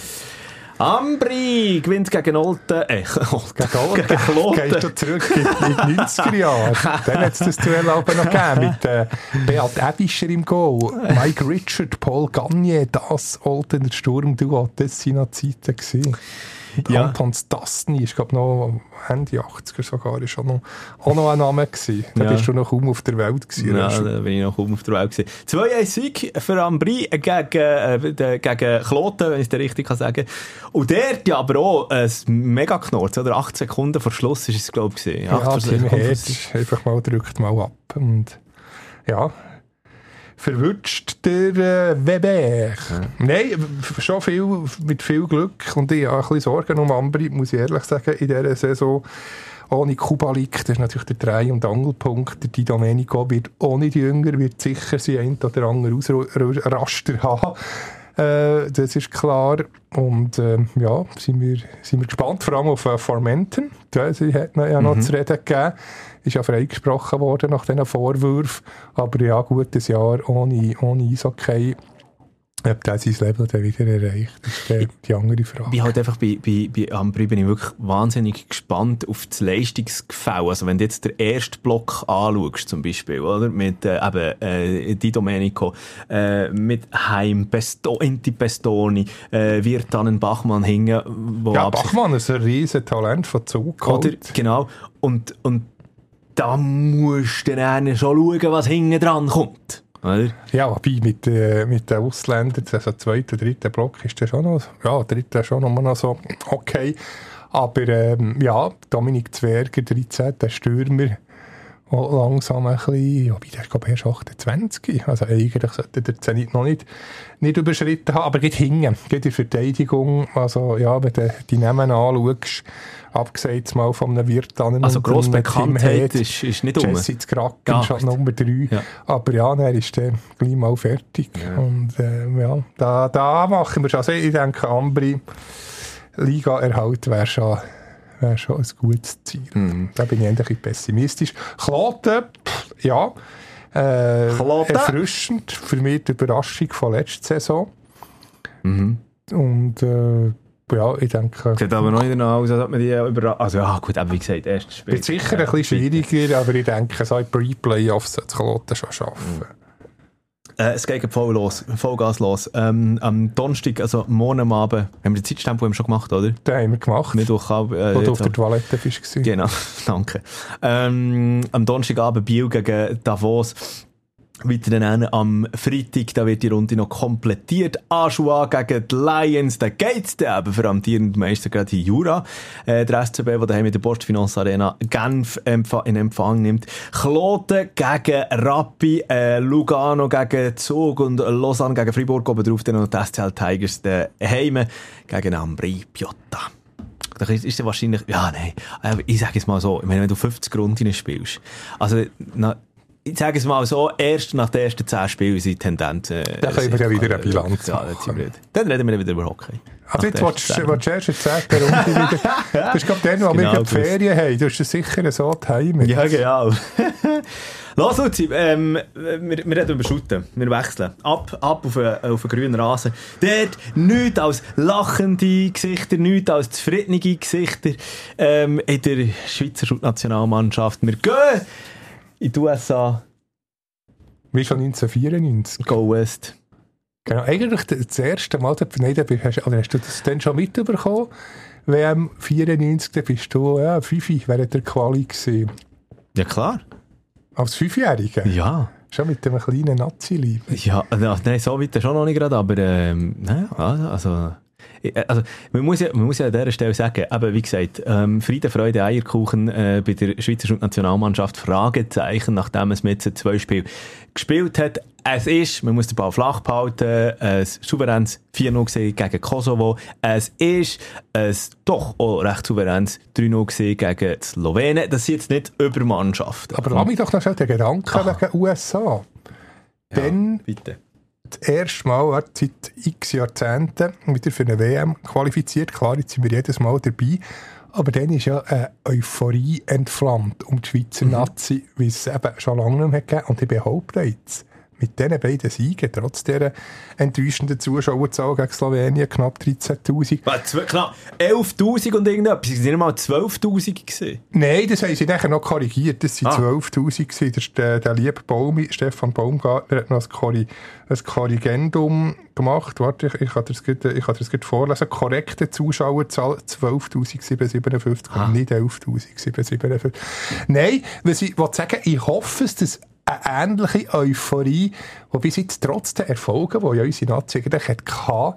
Ambri gewinnt gegen Olten, äh, Gegen Olten. gegen Kloten. Gehst du zurück in in die neunziger Jahre. Dann hat es das Duell aber noch gegeben mit äh, Beat Ebischer im Goal, Mike Richard, Paul Gagne, das Oltener Sturmduo, das waren noch Zeiten gewesen. Ja. Anton Stastny ist, glaube ich, noch Ende achtziger sogar, ist auch noch, auch noch ein Name gewesen. Da Ja. bist du noch kaum auf der Welt gewesen. Ja, da bin ich noch kaum auf der Welt gewesen. zwei eins Sieg für Ambri gegen, äh, de- gegen Kloten, wenn ich es dir richtig kann sagen. Und dort ja aber auch ein mega Knorz, oder? acht Sekunden vor Schluss ist es, glaube ich, gewesen. Ja, acht Tim Sekunden vor Herz Schluss. einfach mal drückt mal ab. Und ja, verwünscht der äh, Weber. Nein, f- schon viel, mit viel Glück. Und ich habe ein bisschen Sorgen um Ambri, muss ich ehrlich sagen, in dieser Saison. Ohne Kubalik, das ist natürlich der Dreh- und Angelpunkt. Der Di Domenico wird auch nicht jünger, wird sicher sein ein oder andere Ausraster haben. Äh, das ist klar. Und äh, ja, sind wir, sind wir gespannt, vor allem auf äh, Formenton. Sie hat ja noch Mhm. zu reden gegeben. Ist ja freigesprochen worden nach diesen Vorwürfen. Aber ja, gutes Jahr ohne, ohne Eishockey. Ob der sein Level dann wieder erreicht, ist die, die andere Frage. Ich bin halt einfach bei, bei, bei Ambri bin ich wirklich wahnsinnig gespannt auf das Leistungsgefälle. Also wenn du jetzt den ersten Block anschaust, zum Beispiel, oder? Mit, äh, eben, äh, Di Domenico, äh, mit Heim, Pesto, Inti Pestoni, äh, wird dann ein Bachmann hingen, wo Ja, absicht- Bachmann ist ein riesen Talent von Zug. Oder, genau. Und, und da musst du dann schon schauen, was hinten dran kommt. Oder? Ja, wobei mit, äh, mit den Ausländern, also zweiter, dritter Block ist der schon noch, ja, dritter schon noch, noch so okay. Aber ähm, ja, Dominik Zwerger, dreizehn, der Stürmer, auch langsam ein bisschen, ja, wobei der ist glaube ich erst achtundzwanzig, also eigentlich sollte der Zenit noch nicht, nicht überschritten haben, aber geht hinten, geht in die Verteidigung, also ja, wenn du die Namen anschaust, abgesehen mal von einem Wirtanen Also und einem grosse Tim Bekanntheit Head, ist, ist nicht um. Jesse Kraken, Gar schon nicht. Nummer drei. Ja. Aber ja, dann ist der gleich mal fertig. Ja. Und äh, ja, da, da machen wir schon. Also ich denke, Ambri Liga-Erhalt wäre schon, wär schon ein gutes Ziel. Mhm. Da bin ich endlich pessimistisch. Kloten, pff, ja, äh, Kloten. erfrischend. Für mich die Überraschung von letzter Saison. Mhm. Und äh, ja, ich denke... Sieht aber noch nicht aus, als ob man die überrascht. Also ja, gut, aber wie gesagt, erstes Spiel. Wird sicher ein bisschen schwieriger, aber ich denke, so in Pre-Playoffs sollte das Kloten schon schaffen. Äh, es geht voll los, Vollgas los. Ähm, am Donnerstag, also morgen am Abend, haben wir den Zeitstempel schon gemacht, oder? Den haben wir gemacht. Mittwoch, äh, Wo du auf jetzt- der Toilette bist. Genau, danke. Ähm, am Donnerstagabend Biel gegen Davos. Weiter dann am Freitag, da wird die Runde noch komplettiert. Aschua gegen die Lions, da geht's dann eben für amtierenden Meister gerade in Jura. Äh, der S C B, der daheim mit der Postfinance Arena Genf empf- in Empfang nimmt. Kloten gegen Rappi, äh, Lugano gegen Zug und Lausanne gegen Fribourg. Oben drauf dann noch die S C L Tigers daheim gegen Ambri Piotta. Da ist, ist ja wahrscheinlich, ja, nein, aber ich sage es mal so, ich meine, wenn du fünfzig Runden spielst, also, na, ich sage es mal so, erst nach den ersten zehn Spielen sind die Tendenzen... Äh, Dann können wir ja wieder eine äh, Bilanz ja, machen. dann, dann reden wir wieder über Hockey. Also Nach jetzt den willst ersten du willst du erst in zehnten Runde wieder... Das ist glaube ich der, wo wir Genau, gerade Ferien haben. Du hast es sicher so daheim. Ja, genau. Los, Luzi, ähm, wir, wir reden über Shooten. Wir wechseln. Ab, ab auf einen, auf einen grünen Rasen. Dort nichts als lachende Gesichter, nichts als zufriedene Gesichter ähm, in der Schweizer Shoot-Nationalmannschaft. Wir gehen in die U S A, Wie schon neunzehnhundertvierundneunzig. Go West. Genau, eigentlich das erste Mal, nein, da bist, hast, oder hast du das dann schon mitbekommen? W M vierundneunzig, da bist du, ja, Fifi, während der Quali gewesen. Ja, klar. Als Fünfjähriger? Ja. Schon mit dem kleinen Nazi-Lieb. Ja, also, nein, so weit schon noch nicht gerade, aber ähm, naja, also, also, man muss ja, man muss ja an dieser Stelle sagen, aber wie gesagt, ähm, Friede, Freude, Eierkuchen äh, bei der Schweizer Nationalmannschaft, Fragezeichen, nachdem es mit zwei Spielen gespielt hat. Es ist, man muss den Ball flach behalten, ein souveränes vier null gegen Kosovo. Es ist ein doch auch recht souveränes drei null gegen Slowenien. Das sind jetzt nicht Übermannschaften. Aber lass mich doch noch schnell den Gedanken Ach. wegen U S A. Ja, Dann bitte. Das erste Mal seit x Jahrzehnten wieder für eine W M qualifiziert. Klar, jetzt sind wir jedes Mal dabei. Aber dann ist ja eine Euphorie entflammt um die Schweizer mhm. Nazi, wie es eben schon lange nicht mehr gegeben hat. Und ich behaupte jetzt, mit diesen beiden Siegen, trotz dieser enttäuschenden Zuschauerzahl gegen Slowenien, knapp dreizehntausend. Knapp elftausend und irgendetwas. Es waren nicht mal zwölftausend gewesen. Nein, das haben sie nachher noch korrigiert. Das waren ah. zwölftausend gewesen. Der, der liebe Baumi, Stefan Baumgartner, hat noch ein, Korri, ein Korrigendum gemacht. Warte, ich, ich kann das gerade vorlesen. Korrekte Zuschauerzahl zwölftausendsiebenhundertsiebenundfünfzig ah. und nicht elftausendsiebenhundertsiebenundfünfzig. Nein, was ich will sagen, ich hoffe, dass eine ähnliche Euphorie, die bis jetzt trotz der Erfolge, die ja unsere Nazi eigentlich hatte,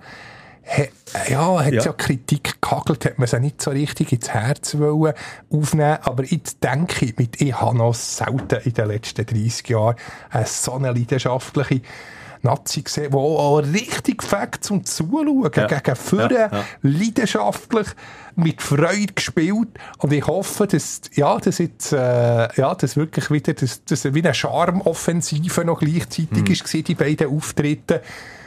hat, ja, hat ja. ja Kritik gehagelt, hat man sie nicht so richtig ins Herz wollen aufnehmen. Aber jetzt denke ich, mit, ich habe noch selten in den letzten dreissig Jahren eine so eine leidenschaftliche Nazi gesehen, die auch richtig fängt zum Zuschauen, ja. gegen vorne, ja, ja. leidenschaftlich, mit Freude gespielt. Und ich hoffe, dass, ja, dass jetzt, äh, ja, dass wirklich wieder, dass, dass wie eine Charmoffensive noch gleichzeitig mhm. ist, die beiden Auftritte.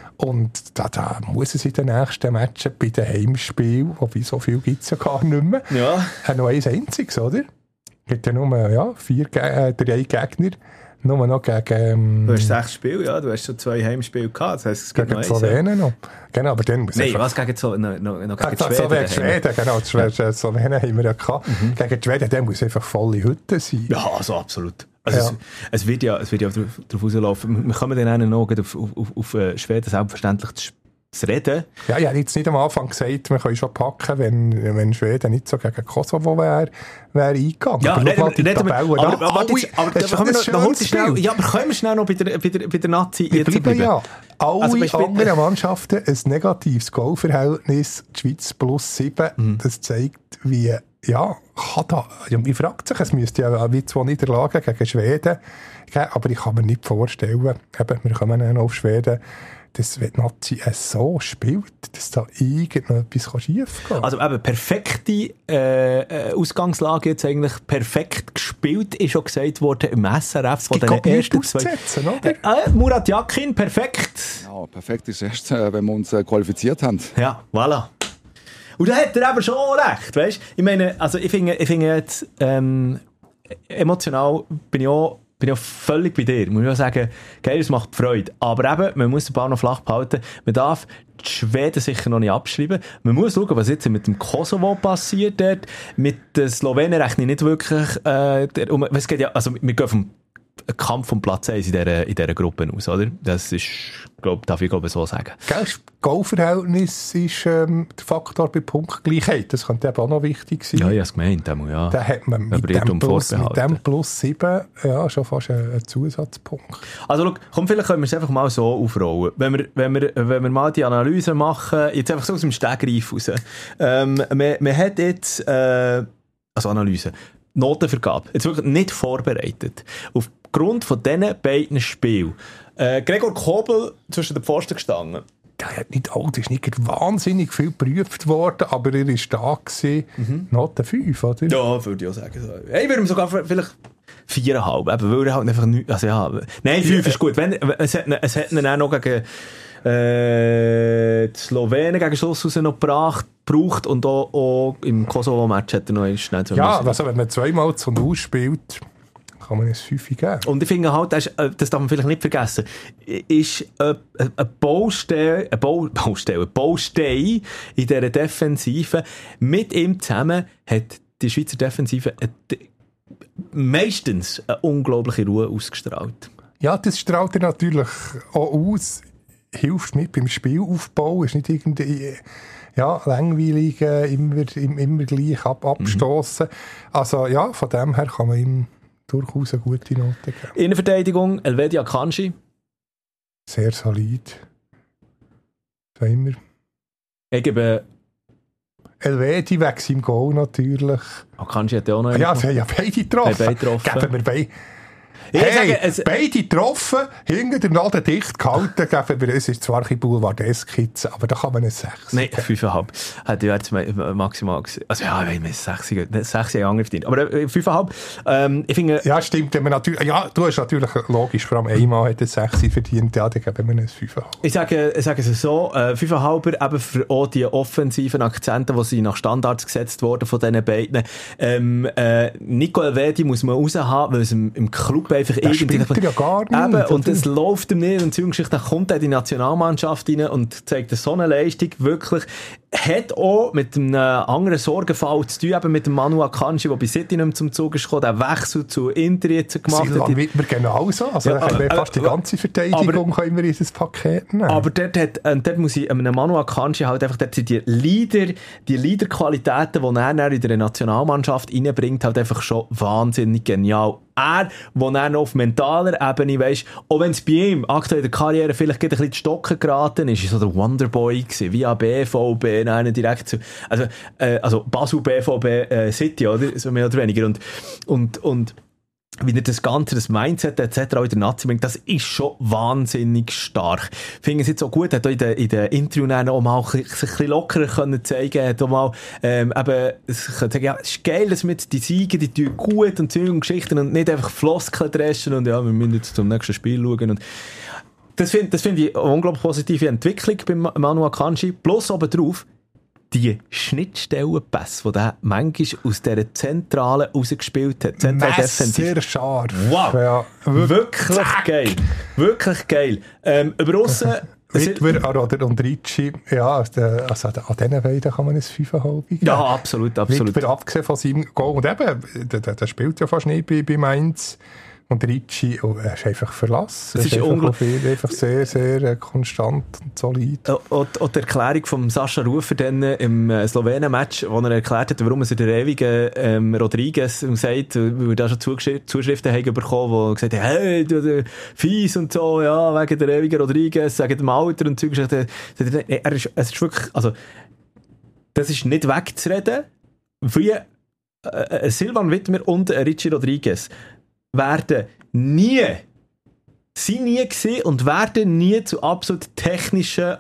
Und da, da muss es in den nächsten Matchen bei den Heimspielen, wobei so viel gibt es ja gar nicht mehr, ja. äh, noch eins einziges, oder? Es gibt ja nur, ja, vier, äh, drei Gegner. Nur noch gegen... Ähm, du hast sechs Spiele, ja. Du hast schon zwei Heimspiele gehabt. Das heisst, es gibt gegen noch Slowenien ja. noch. Genau, aber dann muss Nein, was gegen, so, no, no, no, gegen ah, Schweden? So Schweden, genau. Die ja. Slowenien haben wir ja gehabt. Mhm. Gegen die Schweden, dann muss einfach volle Hütte sein. Ja, also absolut. Also ja. es, es wird ja, es wird ja darauf rauslaufen. Wir kommen dann noch auf, auf, auf, auf Schweden selbstverständlich zu zu reden. Ja, ich habe jetzt nicht am Anfang gesagt, wir können schon packen, wenn, wenn Schweden nicht so gegen Kosovo wäre, wäre eingegangen. Ja, aber reden, die reden wir, aber, aber, aber, alle, jetzt, aber das können wir noch, noch schnell, ja, aber können wir schnell noch bei der, bei der, bei der Nazi wir jetzt bleiben? Ja. Alle also, anderen Mannschaften ein negatives Goalverhältnis, die Schweiz plus sieben, mhm. das zeigt, wie, ja, kann da, ja, man fragt sich, es müsste ja wie zwei Niederlagen gegen Schweden geben, aber ich kann mir nicht vorstellen, eben, wir kommen dann auf Schweden, dass wenn die Nazi es so spielt, dass da irgendetwas schief geht. Also eben perfekte äh, Ausgangslage jetzt eigentlich, perfekt gespielt, ist schon gesagt worden im S R F von den ersten zwei. Oder? Äh, Murat Yakin, perfekt. Ja, perfekt ist erst, äh, wenn wir uns äh, qualifiziert haben. Ja, voilà. Und da hat er aber schon recht, weißt? Ich meine, also ich finde, ich finde jetzt ähm, emotional bin ich auch bin ich auch völlig bei dir. Muss ich auch sagen, geil, es macht Freude. Aber eben, man muss den Ball noch flach behalten. Man darf die Schweden sicher noch nicht abschreiben. Man muss schauen, was jetzt mit dem Kosovo passiert dort. Mit den Slowenen rechne ich nicht wirklich. Äh, der, um, es geht ja, also wir gehen vom Kampf um Platz eins in dieser, in dieser Gruppe aus, oder? Das ist, glaub, darf ich glaube so sagen. Das Goalverhältnis ist ähm, der Faktor bei Punktgleichheit. Das könnte eben auch noch wichtig sein. Ja, ich habe es gemeint. Ja. Da hat man mit dem, plus, mit dem plus sieben ja, schon fast einen, einen Zusatzpunkt. Also schau, komm, vielleicht können wir es einfach mal so aufrollen. Wenn wir, wenn wir, wenn wir mal die Analyse machen, jetzt einfach so aus dem Stegreif raus. Ähm, man, man hat jetzt, äh, also Analyse, Notenvergabe, jetzt wirklich nicht vorbereitet. Aufgrund von diesen beiden Spielen. Äh, Gregor Kobel zwischen den Pfosten gestanden. Der hat nicht alt, ist nicht wahnsinnig viel geprüft worden, aber er war da gewesen. Mhm. Note fünf, oder? Ja, würde ich auch sagen. Hey, ich würde ihm sogar vielleicht viereinhalb, eben, weil er halt einfach nicht, also ja, nein, fünf ist gut. Wenn, es hat, es hat ihn auch noch gegen äh, die Slowenen gegen Schluss raus noch gebracht, gebraucht und auch, auch im Kosovo-Match hat er noch schnell zu Ja, also wenn man zweimal zu Null spielt, kann man ein fünf geben. Und ich finde halt, das, ist, das darf man vielleicht nicht vergessen, ist eine, eine Baustelle, eine Bau, Baustelle, eine Baustein in dieser Defensive. Mit ihm zusammen hat die Schweizer Defensive eine, meistens eine unglaubliche Ruhe ausgestrahlt. Ja, das strahlt er natürlich auch aus. Hilft mit beim Spielaufbau, ist nicht irgendwie ja, langweilig, äh, immer, immer gleich ab, abstossen. Mhm. Also ja, von dem her kann man ihm durchaus eine gute Note geben. Innenverteidigung, Elvedi Akanji. Sehr solid. So immer. Ich gebe Elvedi wegen seinem Goal natürlich. Akanji hat ja auch noch Ja, sie haben ja beide getroffen. Beide getroffen. Geben wir beide. Ich Hey, sage, es- beide getroffen, hinter der Nadel dicht gehalten. Geben wir, es ist zwar ein Boulevard-Skizze, aber da kann man ein sechs. Nein, fünf Komma fünf. Hätte ich jetzt ma- maximal gesehen. Also ja, wenn man sechs, sechs Jahre andere verdient. Aber äh, fünf Komma fünf. Ähm, ich finde... Ja, stimmt. Wenn man natürlich, ja, du hast natürlich logisch, vor allem einmal hat er sechs verdient, ja, dann geben wir ein fünf Komma fünf. Ich sage, ich sage es so, äh, fünf Komma fünf eben für auch die offensiven Akzente, die sie nach Standards gesetzt wurden von diesen beiden. Ähm, äh, Nico Elvedi muss man raushaben, weil es im, im Club einfach Der spielt er ja gar nicht. Eben, und oder? es läuft ihm nicht und Geschichte, dann kommt er in die Nationalmannschaft rein und zeigt so eine Leistung, wirklich, hat auch mit einem anderen Sorgenfall zu tun, eben mit dem Manu Akanji, der bei City nicht mehr zum Zug ist gekommen, der Wechsel zu Inter jetzt gemacht Silvan hat. Wittmer genauso. Also, Ja, da können wir aber- fast die ganze Verteidigung können wir in dieses Paket nehmen. Aber dort, hat, äh, dort muss ich einem Manu Akanji halt einfach, dort sind die Leader, die Leader-Qualitäten, die er dann in der Nationalmannschaft reinbringt, halt einfach schon wahnsinnig genial. Er, wo er noch auf mentaler Ebene, weisst, auch wenn es bei ihm aktuell in der Karriere vielleicht gerade ein bisschen die Stocken geraten ist, ist so der Wonderboy gewesen, via B V B, nein, direkt zu, also, äh, also Basel B V B äh, City, oder? So mehr oder weniger. Und, und, und, wie er das Ganze, das Mindset et cetera auch in der Nazi bringt, das ist schon wahnsinnig stark. Ich finde es jetzt auch gut, er hat auch in den, in den Interviews auch mal sich ein bisschen lockerer können zeigen, hat auch mal, ähm, eben, es kann sagen, ja, es ist geil, dass wir die Siege, die tun gut und Zeug und Geschichten und nicht einfach Floskeln dreschen und ja, wir müssen jetzt zum nächsten Spiel schauen und das finde das find ich eine unglaublich positive Entwicklung bei Manu Akanji, plus oben drauf, die Schnittstellenpässe, die der manchmal aus dieser Zentrale rausgespielt hat. Zentral defensiv. Messer scharf. Wow! Ja, Wirklich geil. Wirklich geil. Ähm, über Aussen... Wittmer, Aroder und Ricci, ja, also an diesen beiden kann man ein fünf Komma fünf geben. Ja, absolut, absolut. Wittmer, abgesehen von seinem Goal. Und eben, der, der, der spielt ja fast nicht bei, bei Mainz. Und Ricci, oh, er ist einfach verlassen. Es ist, ist einfach, unglaublich. viel, einfach sehr, sehr äh, konstant und solid. Äh, Und, und die Erklärung von Sascha Rufer dann im äh, Slowenen-Match, wo er erklärt hat, warum er der ewige ähm, Rodriguez sagt, weil er da schon Zugeschri- Zuschriften haben bekommen, die gesagt haben, hey, du, du fies und so, ja, wegen der ewigen Rodriguez, wegen dem Alter und Zeug. Er, er ist, es ist wirklich, also, das ist nicht wegzureden, wie äh, Silvan Wittmer und äh, Richie Rodriguez werden nie, sind nie gewesen und werden nie zu absolut technischen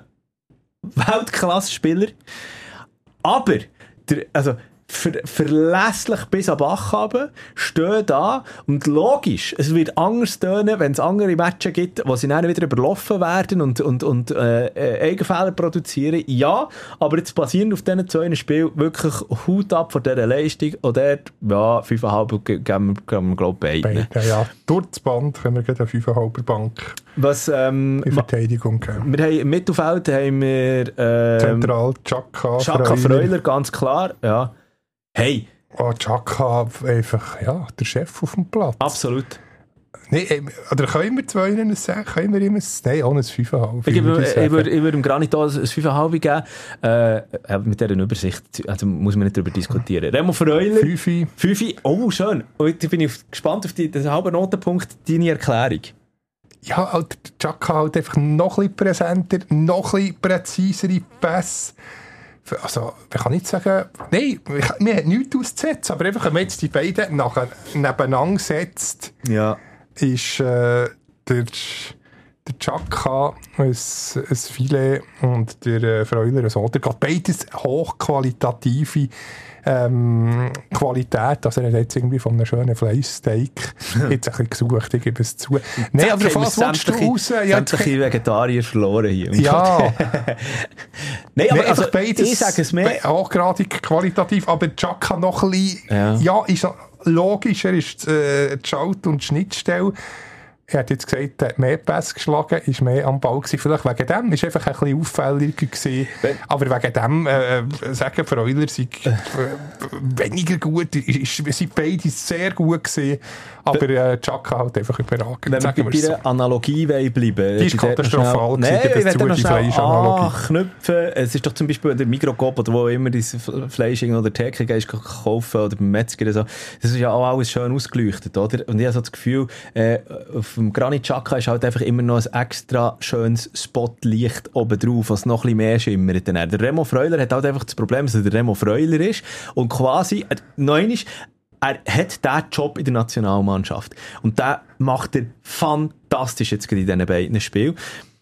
Weltklasse-Spieler. Aber, der, also, ver, verlässlich bis am Bach runter, stehen da und logisch, es wird anders tönen, wenn es andere Matches gibt, wo sie dann wieder überlaufen werden und, und, und äh, äh, Eigenfehler produzieren. Ja, aber jetzt basierend auf diesen zwei Spielen wirklich Hut ab von dieser Leistung und dort, ja, fünf Komma fünf geben wir, glaube ich, beiden. Beide, ja. Durch das Band können wir gleich eine fünf Komma fünf Bank Was, ähm, in Verteidigung geben. wir haben im Mittelfeld haben wir ähm, Zentral, Chaka, Chaka Freuler, ganz klar, ja. Hey, Oh, Chaka, einfach, ja, der Chef auf dem Platz. absolut. Nee, ähm, oder können wir zwei ein sechs? Können wir ihm ein, nein, auch ein fünf Komma fünf. Ich, gebe, würde ich, sagen. würde, ich würde dem Granit auch ein fünf Komma fünf geben. Äh, mit dieser Übersicht, also muss man nicht darüber diskutieren. Remo Freuler, Fünfi. fünf. Oh, schön. Und jetzt bin ich gespannt auf die, den halben Notenpunkt, deine Erklärung. Ja, halt, der Chaka halt einfach noch ein bisschen präsenter, noch ein bisschen präzisere Pässe. Also, ich kann nicht sagen, nein, wir haben nichts auszusetzen, aber einfach, wenn man jetzt die beiden nachher nebeneinander setzt, Ja. ist äh, der, der Chaka ein, ein Filet und der äh, Freuler ein Oder. Gerade beides hochqualitative ähm, Qualität. Also er hat jetzt irgendwie von einem schönen Fleischsteak jetzt ein bisschen gesucht, ich gebe es zu. Nein, aber Jetzt haben wir was willst du raus? Ja, jetzt- sämtliche Vegetarier verloren hier. ja. Nein, aber Nee, also, einfach beides ich sage es mehr. hochgradig qualitativ, aber Chaka noch ein bisschen, Ja. ja, ist logisch, er ist äh, die Schalt- und Schnittstelle. Er hat jetzt gesagt, er hat mehr Pässe geschlagen, ist mehr am Ball gewesen. Vielleicht wegen dem, ist einfach ein bisschen auffälliger gewesen. Wenn- Aber wegen dem, äh, sagen Freuler, sei äh, weniger gut, ist, sind beide sehr gut gewesen. Aber äh, Chaka halt einfach überragend. Wenn wir Sagen bei wir's so. dieser Analogie wollen bleiben. Die ist bei der noch katastrophal schnell- gewesen, Nein, gebe ich es zu, werde noch die schnell Fleischanalogie. anknüpfen. Es ist doch zum Beispiel der Mikrokop oder wo immer das Fleisch in der Theke gehst kaufen oder beim Metzger oder so. Das ist ja auch alles schön ausgeleuchtet, oder? Und ich habe so das Gefühl, äh, auf beim Granit Xhaka ist halt einfach immer noch ein extra schönes Spotlicht oben drauf, was noch ein bisschen mehr schimmert. Der Remo Freuler hat halt einfach das Problem, dass er der Remo Freuler ist und quasi, äh, noch einmal, er hat diesen Job in der Nationalmannschaft. Und den macht er fantastisch jetzt gerade in diesen beiden Spielen.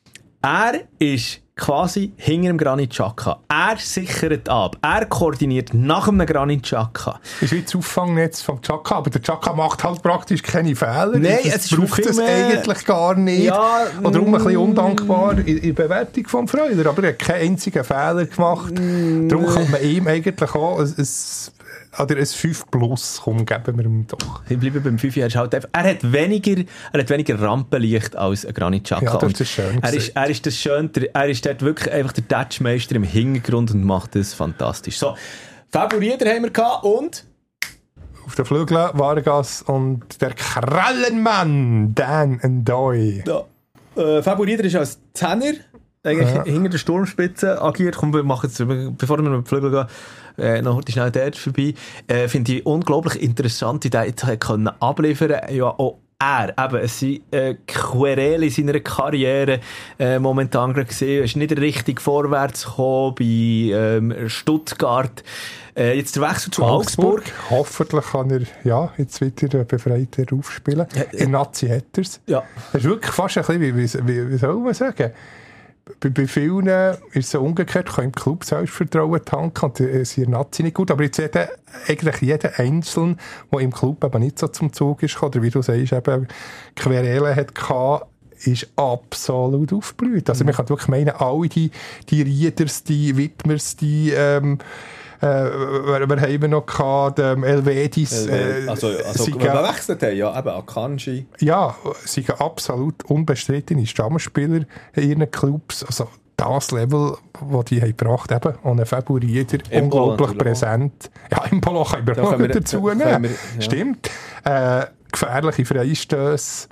Er ist quasi hinter dem Granit Xhaka. Er sichert ab. Er koordiniert nach dem Granit Xhaka. Ist wie das Auffangnetz von Xhaka, aber der Xhaka macht halt praktisch keine Fehler. Nein, das es braucht es mehr... eigentlich gar nicht. Ja, oder um ein bisschen undankbar in der Bewertung vom Freuler. Aber er hat keinen einzigen Fehler gemacht. Mm. Darum kann man ihm eigentlich auch ein, ein oder ein fünf plus, komm, geben wir ihm doch. Ich bleibe beim fünf. Er, ist halt einfach, er, hat weniger, er hat weniger Rampenlicht als ein Granit Xhaka. Ja, das ist schön. Er ist, er ist das schön, er ist dort wirklich einfach der Touchmeister im Hintergrund und macht das fantastisch. So, Favoriten haben wir gehabt und... Auf den Flügeln Vargas und der Krallenmann Dan Ndoye. Ja. Äh, Favoriten ist als Zehner. Eigentlich ja. hinter der Sturmspitze agiert. Komm, wir machen jetzt, bevor wir mit dem Flügel gehen, äh, noch heute schnell dort vorbei. Äh, finde ich unglaublich interessant, die jetzt können abliefern. Ja, auch er, eben, es sind äh, Querele in seiner Karriere äh, momentan gerade gesehen. Er ist nicht richtig vorwärts gekommen bei ähm, Stuttgart. Äh, jetzt der Wechsel zu Augsburg. Augsburg. Hoffentlich kann er ja, jetzt wieder befreit aufspielen. Ja, äh, in Nazi hat er es. Ja. Das ist wirklich fast ein bisschen, wie, wie, wie soll man sagen, Bei, bei vielen ist es so umgekehrt, kann im Club Selbstvertrauen tanken und äh, ist ihr Nazi nicht gut. Aber jetzt jeder, eigentlich jeder Einzelne, der im Club eben nicht so zum Zug ist, oder wie du sagst, eben Querelen hat gehabt, ist absolut aufgeblüht. Also mhm. man kann wirklich meinen, alle die, die Rieders, die Widmers, die ähm, äh, wer, wer haben wir noch gehabt? Ähm, Elvedis. Äh, also, also sie wir wechselt haben, ja, eben Akanji. Ja, sie sind absolut unbestrittene Stammspieler in ihren Clubs. Also das Level, das die haben gebracht haben, ohne Faburieder, unglaublich präsent. Ja, Embolo können wir noch dazu nehmen. Wir, ja. Stimmt. Äh, gefährliche Freistöße.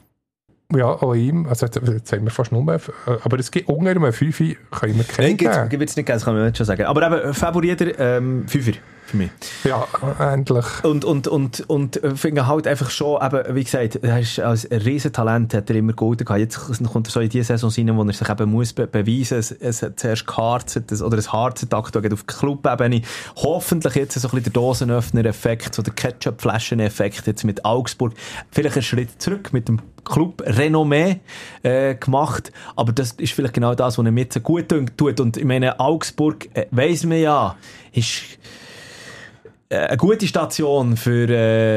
Ja, auch ihm. Also jetzt, jetzt haben wir fast nur mehr, aber es gibt unter einem Fünfer, können wir keinen geben. Nein, gibt es nicht, das kann man nicht schon sagen. Aber eben, Favoriter, ähm, Fünfer für mich. Ja, endlich. Und, und, und, und ich finde halt einfach schon, eben, wie gesagt, er ist als Riesentalent, hat er immer gut gehabt. Jetzt kommt er so in die Saison rein, wo er sich eben muss be- beweisen muss. Es, es hat zuerst geharzet, oder ein Harzet aktuell auf Club-Ebene. Hoffentlich jetzt so ein bisschen der Dosenöffner-Effekt, so der Ketchup-Flaschen-Effekt jetzt mit Augsburg. Vielleicht einen Schritt zurück mit dem Club Renommee äh, gemacht, aber das ist vielleicht genau das, was er mit so gut tut. Und ich meine, Augsburg, äh, weiss man ja, ist eine gute Station für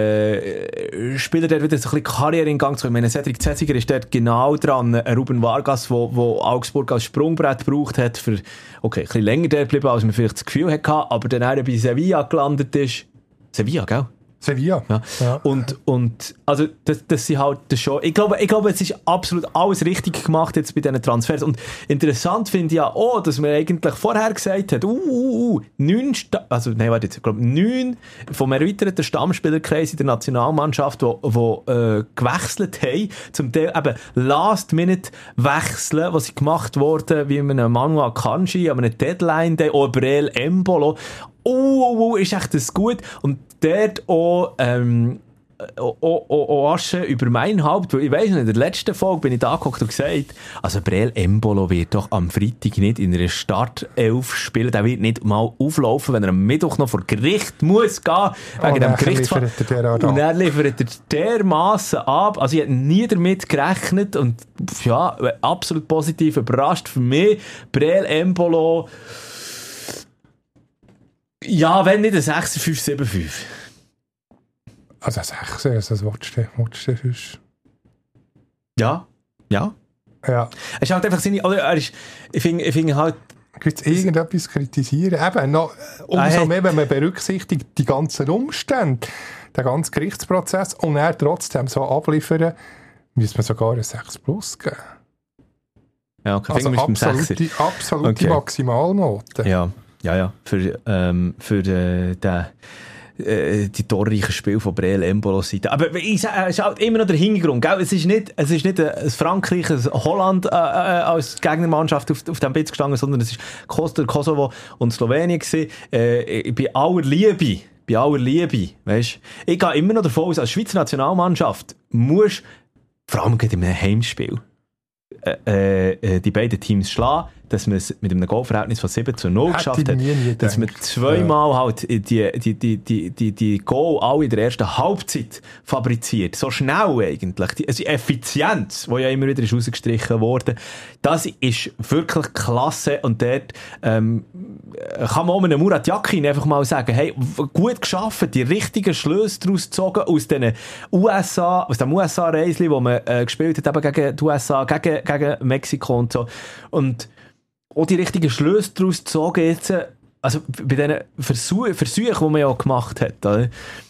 äh, Spieler, der wieder so ein bisschen Karriere in Gang zu kommen. Ich meine, Cedric Zesiger ist dort genau dran. Ein Ruben Vargas, wo, wo Augsburg als Sprungbrett gebraucht hat, für okay, ein bisschen länger dort geblieben, als man vielleicht das Gefühl hatte, aber dann auch bei Sevilla gelandet ist. Sevilla, gell? Sevilla. Ja. Ja. Und, und, also, das, das sind halt das schon, ich glaube, ich glaube, es ist absolut alles richtig gemacht jetzt bei diesen Transfers. Und interessant finde ich ja auch, dass man eigentlich vorher gesagt hat, uh, uh, uh, neun, Sta- also, nein, warte jetzt, ich glaube, neun vom erweiterten Stammspielerkreis in der Nationalmannschaft, die, die, äh, gewechselt haben, zum Teil eben Last Minute wechseln, was sie gemacht wurden, wie mit einem Manu Akanji, aber eine Deadline Day, auch Breel Embolo. Oh, oh, oh, ist echt das gut. Und dort auch, ähm, auch, auch, auch Asche über mein Haupt. Ich weiss nicht, in der letzten Folge bin ich da geguckt und gesagt, also Breel Embolo wird doch am Freitag nicht in einer Startelf spielen. Der wird nicht mal auflaufen, wenn er am Mittwoch noch vor Gericht muss gehen. Wegen oh, dem Gerichtsfall. Und er liefert er dermassen ab. Also ich hätte nie damit gerechnet und ja, absolut positiv überrascht für mich. Breel Embolo. Ja, wenn nicht ein sechser, fünf, sieben, fünf. Also ein sechser, also das willst du, willst du sonst? Ja, ja. Ja. Er ist halt einfach seine, oder er ist, ich finde, ich finde halt... Gibt es irgendetwas kritisieren? Eben, noch, umso mehr, wenn man berücksichtigt die ganzen Umstände, den ganzen Gerichtsprozess und er trotzdem so abliefern, müsste man sogar ein sechs plus geben. Ja, okay, also absolute, absolute okay. Maximalnote. Ja. Ja, ja, für, ähm, für äh, den, äh, die torreichen Spiele von Breel Embolo Seite. Aber ich sage, es ist halt immer noch der Hintergrund, gell? Es ist nicht, es ist nicht ein Frankreich, ein Holland äh, äh, als Gegnermannschaft auf, auf dem Pitz gestanden, sondern es ist Costa, Kosovo und Slowenien gewesen. Äh, bei aller Liebe, bei aller Liebe, weißt? Ich gehe immer noch davon aus, als Schweizer Nationalmannschaft musst vor allem in einem Heimspiel, äh, äh, die beiden Teams schlagen, dass man es mit einem Goalverhältnis von sieben zu null geschafft hat, nie, nie dass man zweimal ja. halt die, die, die, die, die, die Goal alle in der ersten Halbzeit fabriziert. So schnell eigentlich. Die, also die Effizienz, die ja immer wieder ist rausgestrichen wurde, das ist wirklich klasse. Und dort ähm, kann man auch einem Murat Yakin einfach mal sagen, hey, gut geschafft, die richtigen Schlüsse daraus gezogen aus den U S A, aus dem U S A-Reisli, wo man äh, gespielt hat, eben gegen die U S A, gegen, gegen Mexiko und so. Und auch die richtigen Schlüsse daraus gezogen jetzt, also bei diesen Versuchen, Versuchen, die man ja gemacht hat, oder?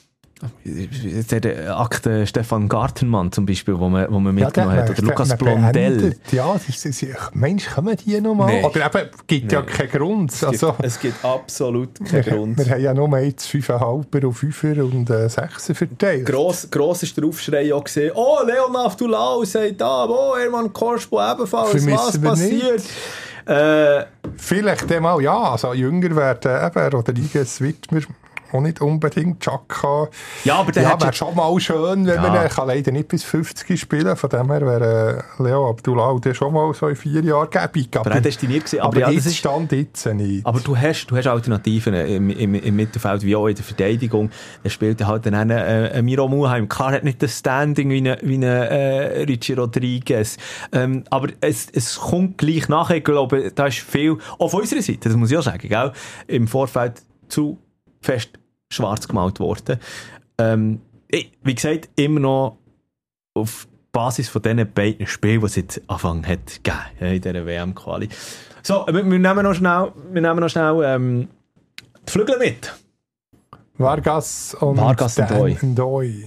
Der Akte Stefan Gartenmann zum Beispiel, wo man, wo man mitgenommen ja, hat, oder Lukas Blondell. Ja, das ist, Mensch, kommen die noch mal? Nee. Oder eben, gibt nee. ja keinen Grund. Es, also, gibt, es gibt absolut keinen wir, Grund. Wir haben ja nur jetzt fünfeinhalber und Fünfer und äh, Sechser verteilt. Gross, gross ist der Aufschrei auch gesehen. Oh, Leon Avdulau sagt da, oh, Hermann Korspo ebenfalls, was passiert? Äh, Vielleicht einmal, ja, also jünger werden eben Rodriguez Wittmer auch nicht unbedingt Chaka. Ja, aber der ja, wäre schon mal schön, wenn ja. man, ich kann leider nicht bis fünfzig spielen, von dem her wäre Leo Abdullah der schon mal so in vier Jahren gäbig. Aber er destiniert gewesen. Aber, aber ja, jetzt das ist, stand jetzt nicht. Aber du hast, du hast Alternativen im, im, im Mittelfeld, wie auch in der Verteidigung. Da spielt halt dann ein äh, Miro Muheim. Klar, hat nicht das Standing wie ein wie eine, äh, Richie Rodriguez. Ähm, aber es, es kommt gleich nachher. Ich glaube, da ist viel, auch von unserer Seite, das muss ich auch sagen, gell? Im Vorfeld zu fest schwarz gemalt worden. Ähm, ich, wie gesagt, immer noch auf Basis von diesen beiden Spielen, die es jetzt Anfang hat gegeben in dieser W M-Quali. So, wir, wir nehmen noch schnell, wir nehmen noch schnell ähm, die Flügel mit. Vargas und Vargas Dan Ndoye.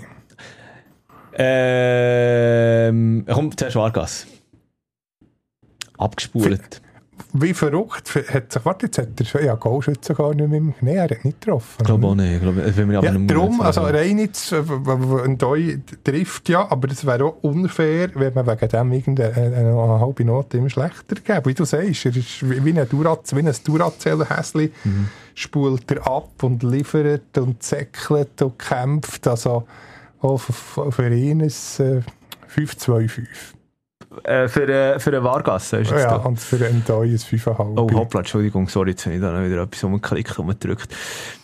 Ähm, komm, zuerst Vargas. Abgespult. Wie verrückt hat sich, warte, jetzt hat er schon, ja, Goalschützen gar nicht mehr, nein, er hat nicht getroffen. Ich glaube auch nicht, ich glaube, wenn wir aber ja, darum, also rein jetzt, Ndoye trifft ja, aber es wäre auch unfair, wenn man wegen dem irgendeine eine halbe Note immer schlechter geben. Wie du sagst, er ist wie ein Duraz, wie ein Duracell-Häsli, mhm. spult er ab und liefert und zäckelt und kämpft, also auch für, für ihn ist äh, fünf zwei fünf. Äh, für, äh, für einen Vargas ist es ja, da. Und für einen Ndoye ist fünf Komma fünf. Oh, hoppla, Entschuldigung, sorry, jetzt habe ich da wieder etwas umgeklickt und umgedrückt.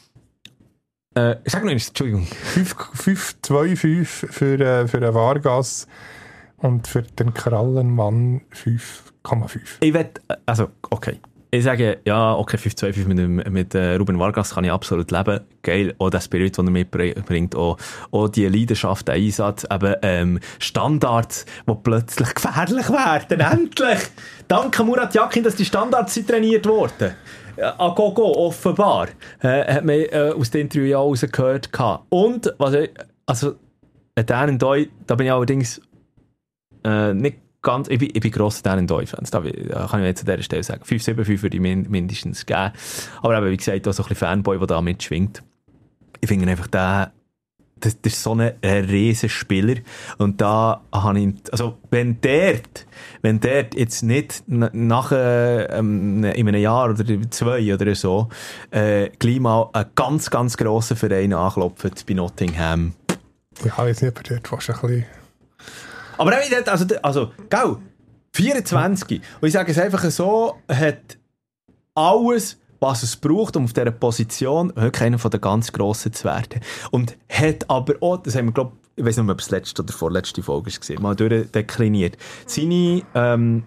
Äh, sag noch eins, Entschuldigung. fünf zwei fünf für, äh, für einen Vargas und für den Krallenmann fünf Komma fünf. Ich wette, also, okay. Ich sage, ja, okay, fünf zwei fünf mit, mit äh, Ruben Vargas kann ich absolut leben. Geil, auch der Spirit, den er mitbringt, auch, auch die Leidenschaft, der Einsatz, eben ähm, Standards, die plötzlich gefährlich werden. Endlich! Danke Murat Yakin, dass die Standards sind trainiert wurden. A go go, offenbar. Äh, hat man äh, aus dem Interview ja auch rausgehört. Und, was ich, also, Dan Ndoye, da bin ich allerdings äh, nicht ganz, ich bin, ich bin grosser Dan Ndoye-Fans, da kann ich jetzt an dieser Stelle sagen. fünf sieben fünf würde ich mindestens geben. Aber eben, wie gesagt, auch so ein bisschen Fanboy, der da mitschwingt. Ich finde einfach, der, das, das ist so ein, ein riesen Spieler. Und da habe ich, also, wenn der, wenn der jetzt nicht nach ähm, in einem Jahr oder zwei oder so, äh, gleich mal einen ganz, ganz grossen Verein anklopft bei Nottingham. Ja, jetzt nicht, aber dort fast ein bisschen. Aber also, also, gell, vierundzwanzig. Und ich sage es einfach so, hat alles, was es braucht, um auf dieser Position wirklich einer von den ganz Grossen zu werden. Und hat aber auch, das haben wir, glaube ich, weiß nicht mehr, ob es letzte oder vorletzte Folge war, mal durchdekliniert. Seine, ähm,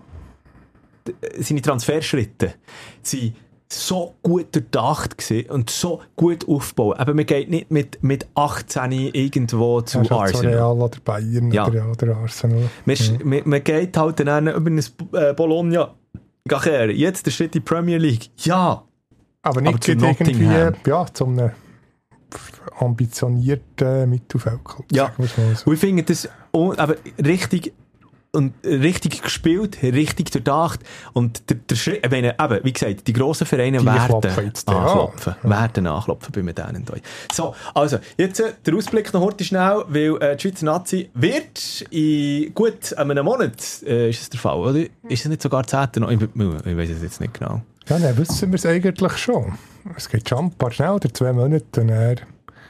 seine Transferschritte sind so gut durchdacht gewesen und so gut aufgebaut. Aber man geht nicht mit, mit achtzehn irgendwo zu ja, Arsenal. Zu Real oder Bayern ja. oder, oder Arsenal. Man, mhm. man, man geht halt dann über ein äh, Bologna. Jetzt der Schritt in die Premier League. Ja. Aber nicht aber irgendwie ja, zum einem ambitionierten Mittelfeldklub. Ja. So. Und ich finde das aber richtig und richtig gespielt, richtig durchdacht. Und der, der Schritt, wenn, eben, wie gesagt, die grossen Vereine die werden anklopfen. Ja. Werden anklopfen bei Dan Ndoye. So, also, jetzt äh, der Ausblick noch heute schnell, weil äh, die Schweizer Nazi wird in gut einem Monat, äh, ist es der Fall, oder? Ist es nicht sogar zehnten noch? Ich, ich weiß es jetzt nicht genau. Ja, dann wissen wir es eigentlich schon. Es geht schon ein paar schnell, oder zwei Monate, und dann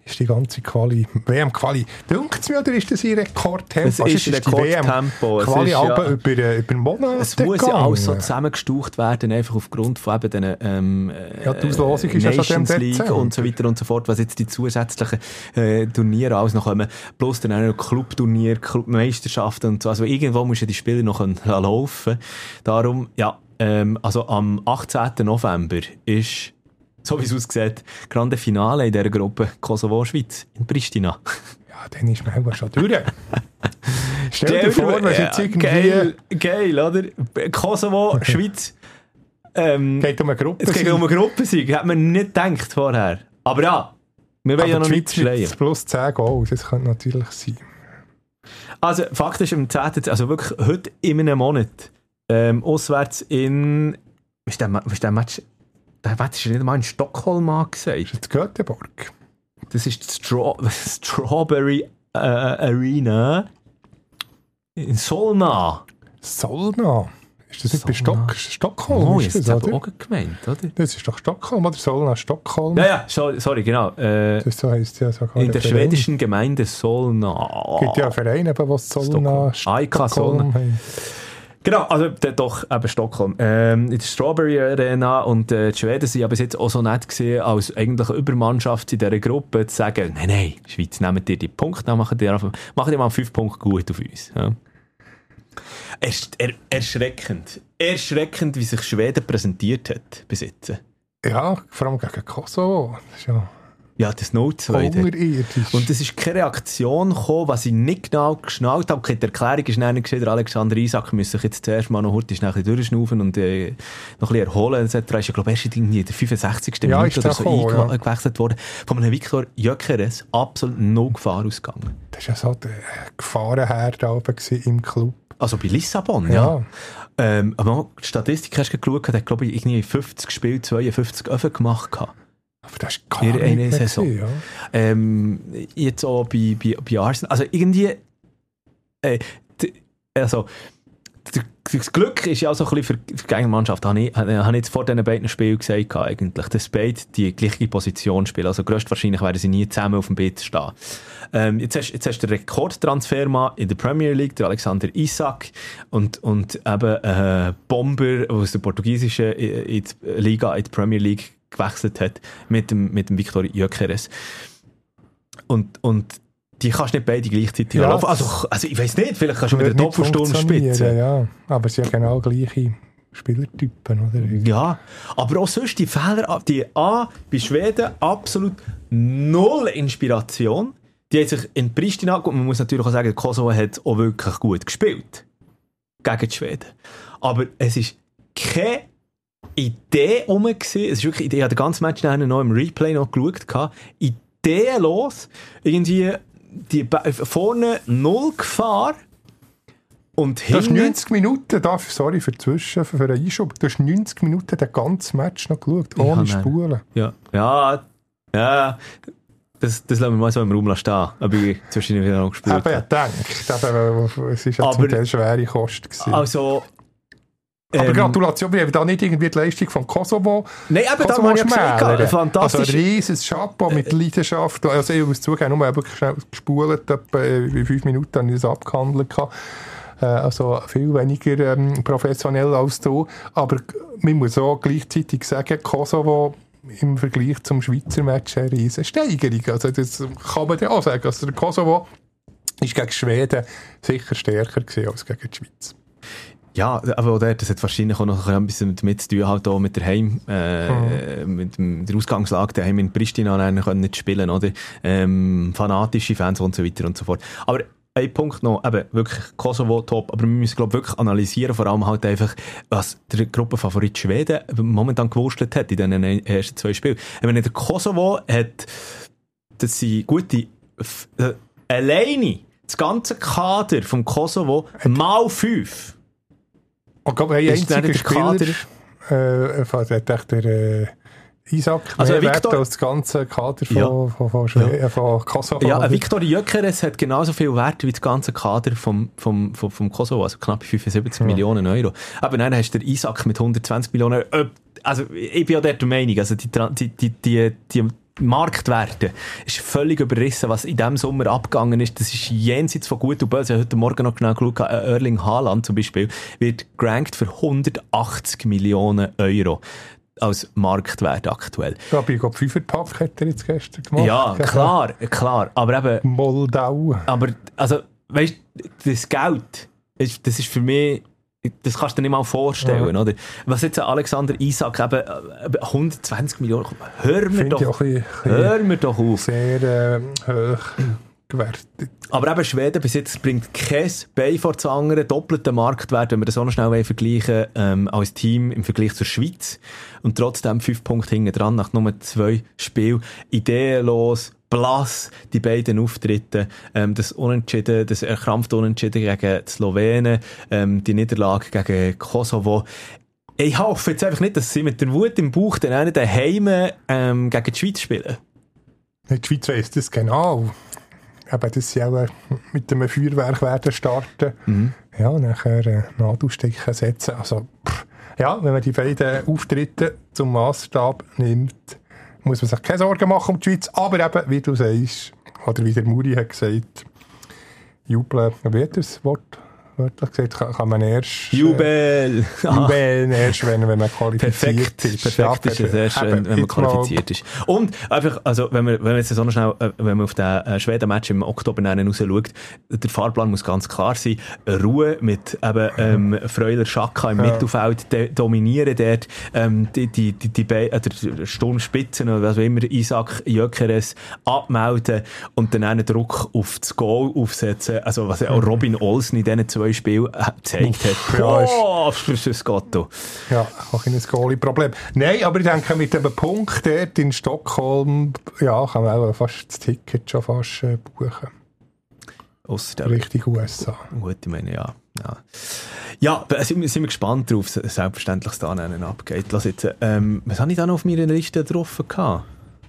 ist die ganze Quali, W M-Quali, dünkt es mir, oder ist das ein Rekordtempo? Es ist Rekordtempo. Quali ja, aber über, über Monate Es muss gegangen. ja alles so zusammengestaucht werden, einfach aufgrund von eben diesen ähm, ja, die Auslosung ist Nations ja schon League und so weiter und so fort, was jetzt die zusätzlichen äh, Turniere alles noch kommen, plus dann auch noch Clubturnier, Clubmeisterschaften und so. Also irgendwo muss ja die Spieler noch laufen. Darum, ja, ähm, also am achtzehnten November ist, so wie es aussieht, grande Finale in dieser Gruppe Kosovo-Schweiz in Pristina. Ja, dann ist man schon durch. Stell dir vor, was jetzt irgendwie... Geil, geil, oder? Kosovo, Schweiz. Ähm, geht um eine Gruppe. Es geht um eine Gruppensieg. Hat man nicht gedacht vorher. Aber ja, wir wollen ja noch nicht schreien. Plus zehn Goals, das könnte natürlich sein. Also, faktisch am zehnten Also wirklich heute in einem Monat. Ähm, auswärts in... Was ist der, was ist der Match... Der Match ist nicht mal in Stockholm angesagt. Das ist Göteborg. Das ist die Straw Strawberry äh, Arena in Solna. Solna? Ist das nicht bei Stock Stockholm? Oh, ist jetzt das, aber oder? auch gemeint, oder? Das ist doch Stockholm, oder? Solna, Stockholm? Ja, ja, sorry, sorry genau. Äh, das so heisst ja sogar in der Verein. schwedischen Gemeinde Solna. Es gibt ja einen Verein, der Solna, Stockholm. Solna. Genau, also doch eben Stockholm. Ähm, in der Strawberry Arena und äh, die Schweden sind aber bis jetzt auch so nett gesehen, als eigentlich eine Übermannschaft in dieser Gruppe zu sagen, nein, nein, Schweiz, nehmt ihr die Punkte, dann machen die, machen die mal fünf Punkte gut auf uns. Ja. Erst, er, erschreckend. Erschreckend, wie sich Schweden präsentiert hat bis jetzt. Ja, vor allem gegen Kosovo. Das ist ja... Ja, das null zwei. Unterirdisch. Und es ist keine Reaktion gekommen, was ich nicht genau geschnallt habe. Die Erklärung ist dann gesehen, der Alexander Isak müsse sich jetzt zuerst mal noch hurtig schnell durchschnaufen und äh, noch ein bisschen erholen. Er ist ja, glaube ich, erst in der fünfundsechzigsten Ja, Minute oder so gekommen, eingewechselt ja. worden. Von einem Viktor Gyökeres absolut no Gefahr ausgegangen. Das war ja so der Gefahrenherd da oben im Club. Also bei Lissabon, ja. ja. Ähm, aber die Statistik hast du geschaut, hat, glaube ich, irgendwie fünfzig Spiele, zweiundfünfzig Öfen gemacht gehabt. Aber das ist gar nicht eine Saison. Gewesen, ja. ähm, jetzt auch bei, bei, bei Arsenal. Also irgendwie, äh, d- also, d- das Glück ist ja auch so ein bisschen für, für die eigene Mannschaft. Habe ich, habe ich jetzt vor diesen beiden Spielen gesagt, eigentlich, dass beide die gleiche Position spielen. Also grösstwahrscheinlich werden sie nie zusammen auf dem Bett stehen. Ähm, jetzt hast, jetzt hast du den Rekordtransfer in der Premier League, der Alexander Isak, und, und eben äh, Bomber aus der portugiesischen in die Liga, in die Premier League gewechselt hat mit dem, mit dem Viktor Gyökeres. Und, und die kannst du nicht beide gleichzeitig ja, laufen. Also, also ich weiss nicht, vielleicht kannst du mit der Doppelsturm spitzen. Ja, aber es sind ja genau gleiche Spielertypen, oder? Ja, aber auch sonst die Fehler, die A, bei Schweden absolut null Inspiration. Die hat sich in Pristina, man muss natürlich auch sagen, Kosovo hat auch wirklich gut gespielt. Gegen die Schweden. Aber es ist keine Idee rum gewesen. Es ist wirklich Idee. Ich habe den ganzen Match nachher noch im Replay noch geschaut. Ideenlos. Irgendwie die, vorne null Gefahr. Und du hast neunzig Minuten, darf, sorry für Zwischen, für einen Einschub, du hast neunzig Minuten den ganzen Match noch geschaut, ohne Spulen. Ja, ja, ja. Das, das lassen wir mal so im Raum stehen. Aber ich zwischendurch wieder noch gespürt. Aber ich denke, es war ja zum Teil schwere Kost gewesen. Also, aber ähm, Gratulation, wir haben da nicht irgendwie die Leistung von Kosovo. Nein, aber da habe ich gesagt, fantastisch. Also ein riesiges Chapeau mit Leidenschaft. Also ich muss zugeben, nur wirklich schnell gespult, etwa in fünf Minuten habe ich das abgehandelt. Also viel weniger ähm, professionell als du. Aber man muss auch gleichzeitig sagen, Kosovo im Vergleich zum Schweizer Match eine riesen Steigerung. Also das kann man ja auch sagen. Also der Kosovo ist gegen Schweden sicher stärker gewesen als gegen die Schweiz. Ja, aber das hat wahrscheinlich auch noch ein bisschen damit zu tun, halt auch mit der Heim, äh, mhm. mit, mit der Ausgangslage, der Heim in Pristina können nicht spielen, oder? Ähm, fanatische Fans und so weiter und so fort. Aber ein Punkt noch, eben wirklich Kosovo top, aber wir müssen, glaube ich, wirklich analysieren, vor allem halt einfach, was der Gruppenfavorit Schweden momentan gewurstelt hat in den ersten zwei Spielen. Ich meine, der Kosovo hat, das sind gute, äh, alleine das ganze Kader vom Kosovo mal fünf. Und glaube, ein einziger Spieler äh, hat echt der äh, Isak also mehr Victor, Wert als das ganze Kader von, ja. von, von, von, ja. von Kosovo. Ja, Viktor Gyökeres hat genauso viel Wert wie das ganze Kader vom, vom, vom, vom Kosovo, also knapp fünfundsiebzig ja. Millionen Euro. Aber dann hast du den Isak mit hundertzwanzig Millionen. Also ich bin ja der Meinung, also die, die, die, die, die Marktwerte ist völlig überrissen, was in diesem Sommer abgegangen ist. Das ist jenseits von gut und böse. Ich habe heute Morgen noch genau geschaut, Erling Haaland zum Beispiel wird gerankt für hundertachtzig Millionen Euro als Marktwert aktuell. Ja, bei Gott Fünferpack hat er jetzt gestern gemacht. Ja, klar, klar. Aber eben... Moldau. Aber, also, weißt du, das Geld, ist, das ist für mich... Das kannst du dir nicht mal vorstellen, ja. Oder? Was jetzt Alexander Isak eben, eben hundertzwanzig Millionen, hör mir doch, ein bisschen, hör mir doch auf. Sehr äh, hoch gewertet. Aber eben Schweden bis jetzt bringt kein Bein vor zu anderen, doppelten Marktwert, wenn wir das auch noch schnell vergleichen ähm, als Team im Vergleich zur Schweiz. Und trotzdem fünf Punkte hinten dran, nach nur zwei Spielen. Ideenlos, blass, die beiden Auftritte, ähm, das Unentschieden, das erkrampfte Unentschieden gegen die Slowenen, ähm, die Niederlage gegen Kosovo. Ich hoffe jetzt einfach nicht, dass sie mit der Wut im Bauch dann einen daheim ähm, gegen die Schweiz spielen. Die Schweiz weiss das genau. Aber dass sie auch mit einem Feuerwerk werden starten. Mhm. Ja, und nachher äh, Nadelstiche setzen. Also, pff, ja, wenn man die beiden Auftritte zum Massstab nimmt, muss man sich keine Sorgen machen um die Schweiz. Aber eben, wie du sagst, oder wie der Muri hat gesagt, jubeln, wie hat er das Wort wörtlich gesagt, kann, kann man erst... Jubel! Äh, jubeln erst, wenn, wenn man qualifiziert perfekt, ist. Perfekt ist es erst, wenn, wenn man qualifiziert ist. Und einfach, also, wenn man, wenn man jetzt so noch schnell, äh, wenn man auf den äh, Schweden-Match im Oktober raus schaut, der Fahrplan muss ganz klar sein. Ruhe mit eben, ähm, Freuler Schaka im ja. Mittelfeld de- dominieren dort, ähm, die, die, die, die Be- äh, der Sturmspitzen oder was auch immer, Isaac Jökeres abmelden und dann einen Druck auf das Goal aufsetzen. Also, was auch Robin Olsen in diesen zwei Spiel gezeigt hat. Ja, ist das ist Gotto. Ja, auch ein Goalie-Problem. Nein, aber ich denke, mit dem Punkt dort in Stockholm, ja, kann man auch fast das Ticket schon fast äh, buchen. Ausser richtig U S A. Gut, ich meine, ja. Ja, ja sind, wir, sind wir gespannt darauf, selbstverständlich, was da abgeht. Lass jetzt, ähm, was habe ich da noch auf meiner Liste drauf gehabt?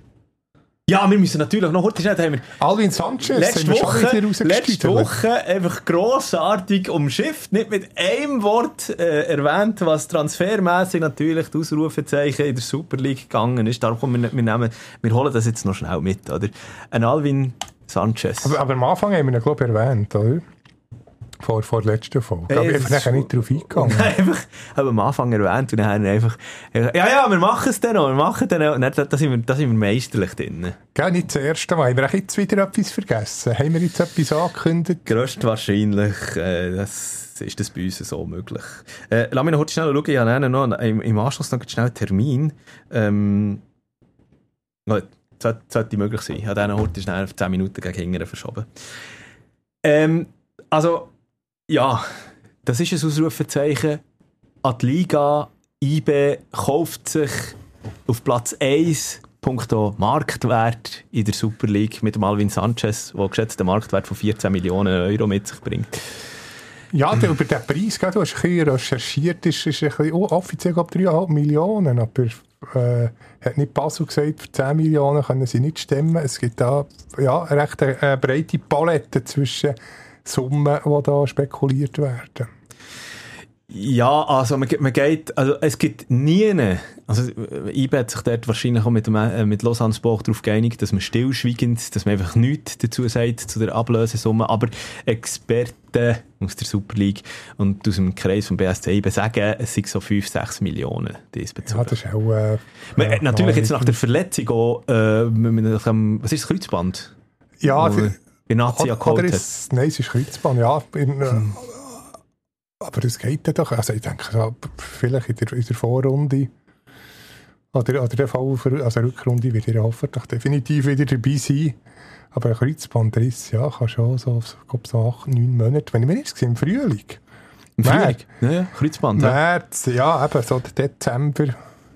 Ja, wir müssen natürlich noch heute schnell, haben wir Alvin Sanchez letzte Woche, letzte Woche einfach grossartig umschifft, nicht mit einem Wort äh, erwähnt, was transfermässig natürlich die Ausrufezeichen in der Super League gegangen ist. Darum wir, wir, nehmen, wir holen das jetzt noch schnell mit, oder? Ein Alvin Sanchez. Aber, aber am Anfang haben wir ihn, glaube ich, erwähnt, oder? Vor, vor der letzten Folge. Da bin ich einfach nicht drauf eingegangen. Nein, einfach, habe am Anfang erwähnt und dann haben wir einfach, ja, ja, wir machen es dann noch, wir machen dann noch. Und dann, da, sind wir, da sind wir meisterlich drin. Gell, nicht das erste Mal. Haben wir jetzt wieder etwas vergessen? Haben wir jetzt etwas angekündigt? Größtwahrscheinlich, äh, das ist das bei uns so möglich. Äh, lass mich noch heute schnell schauen, ich habe noch im, im Anschluss noch schnell einen Termin. Ähm, das sollte, sollte möglich sein. Ich habe den heute schnell auf zehn Minuten gegen hinten verschoben. Ähm, also, ja, das ist ein Ausrufezeichen an die Liga. I B kauft sich auf Platz eins punkto Marktwert in der Super League mit dem Alvin Sanchez, der geschätzte Marktwert von vierzehn Millionen Euro mit sich bringt. Ja, der, über den Preis, du hast ein bisschen recherchiert, ist, ist ein bisschen, oh, offiziell glaube ich drei Komma fünf Millionen, aber äh, hat nicht Basel gesagt, für zehn Millionen können sie nicht stemmen. Es gibt da ja, eine recht äh, breite Palette zwischen Summen, die da spekuliert werden. Ja, also man, man geht, also es gibt nie eine, also I B hat sich dort wahrscheinlich auch mit, dem, äh, mit Lausanne Sport darauf geeinigt, dass man stillschweigend, dass man einfach nichts dazu sagt zu der Ablösesumme, aber Experten aus der Super League und aus dem Kreis vom B S C I B sagen, es sind so fünf, sechs Millionen diesbezüglich. Ja, das ist auch... Äh, man, ja, natürlich jetzt nach der Verletzung auch, äh, mit, mit, was ist das Kreuzband? Ja, Wo, Nazia oder ist, nein, es ist Kreuzband, ja. In, äh, hm. Aber das geht ja doch. Also ich denke, so, vielleicht in der, in der Vorrunde oder, oder der Fall für, also Rückrunde wird er hoffentlich definitiv wieder dabei sein. Aber ein Kreuzbandriss, ja, kann schon so, glaub, so acht, neun Monate. Wenn ich mir jetzt im Frühling. Im Frühling? Ja, ja, Kreuzband. März, ja, eben so der Dezember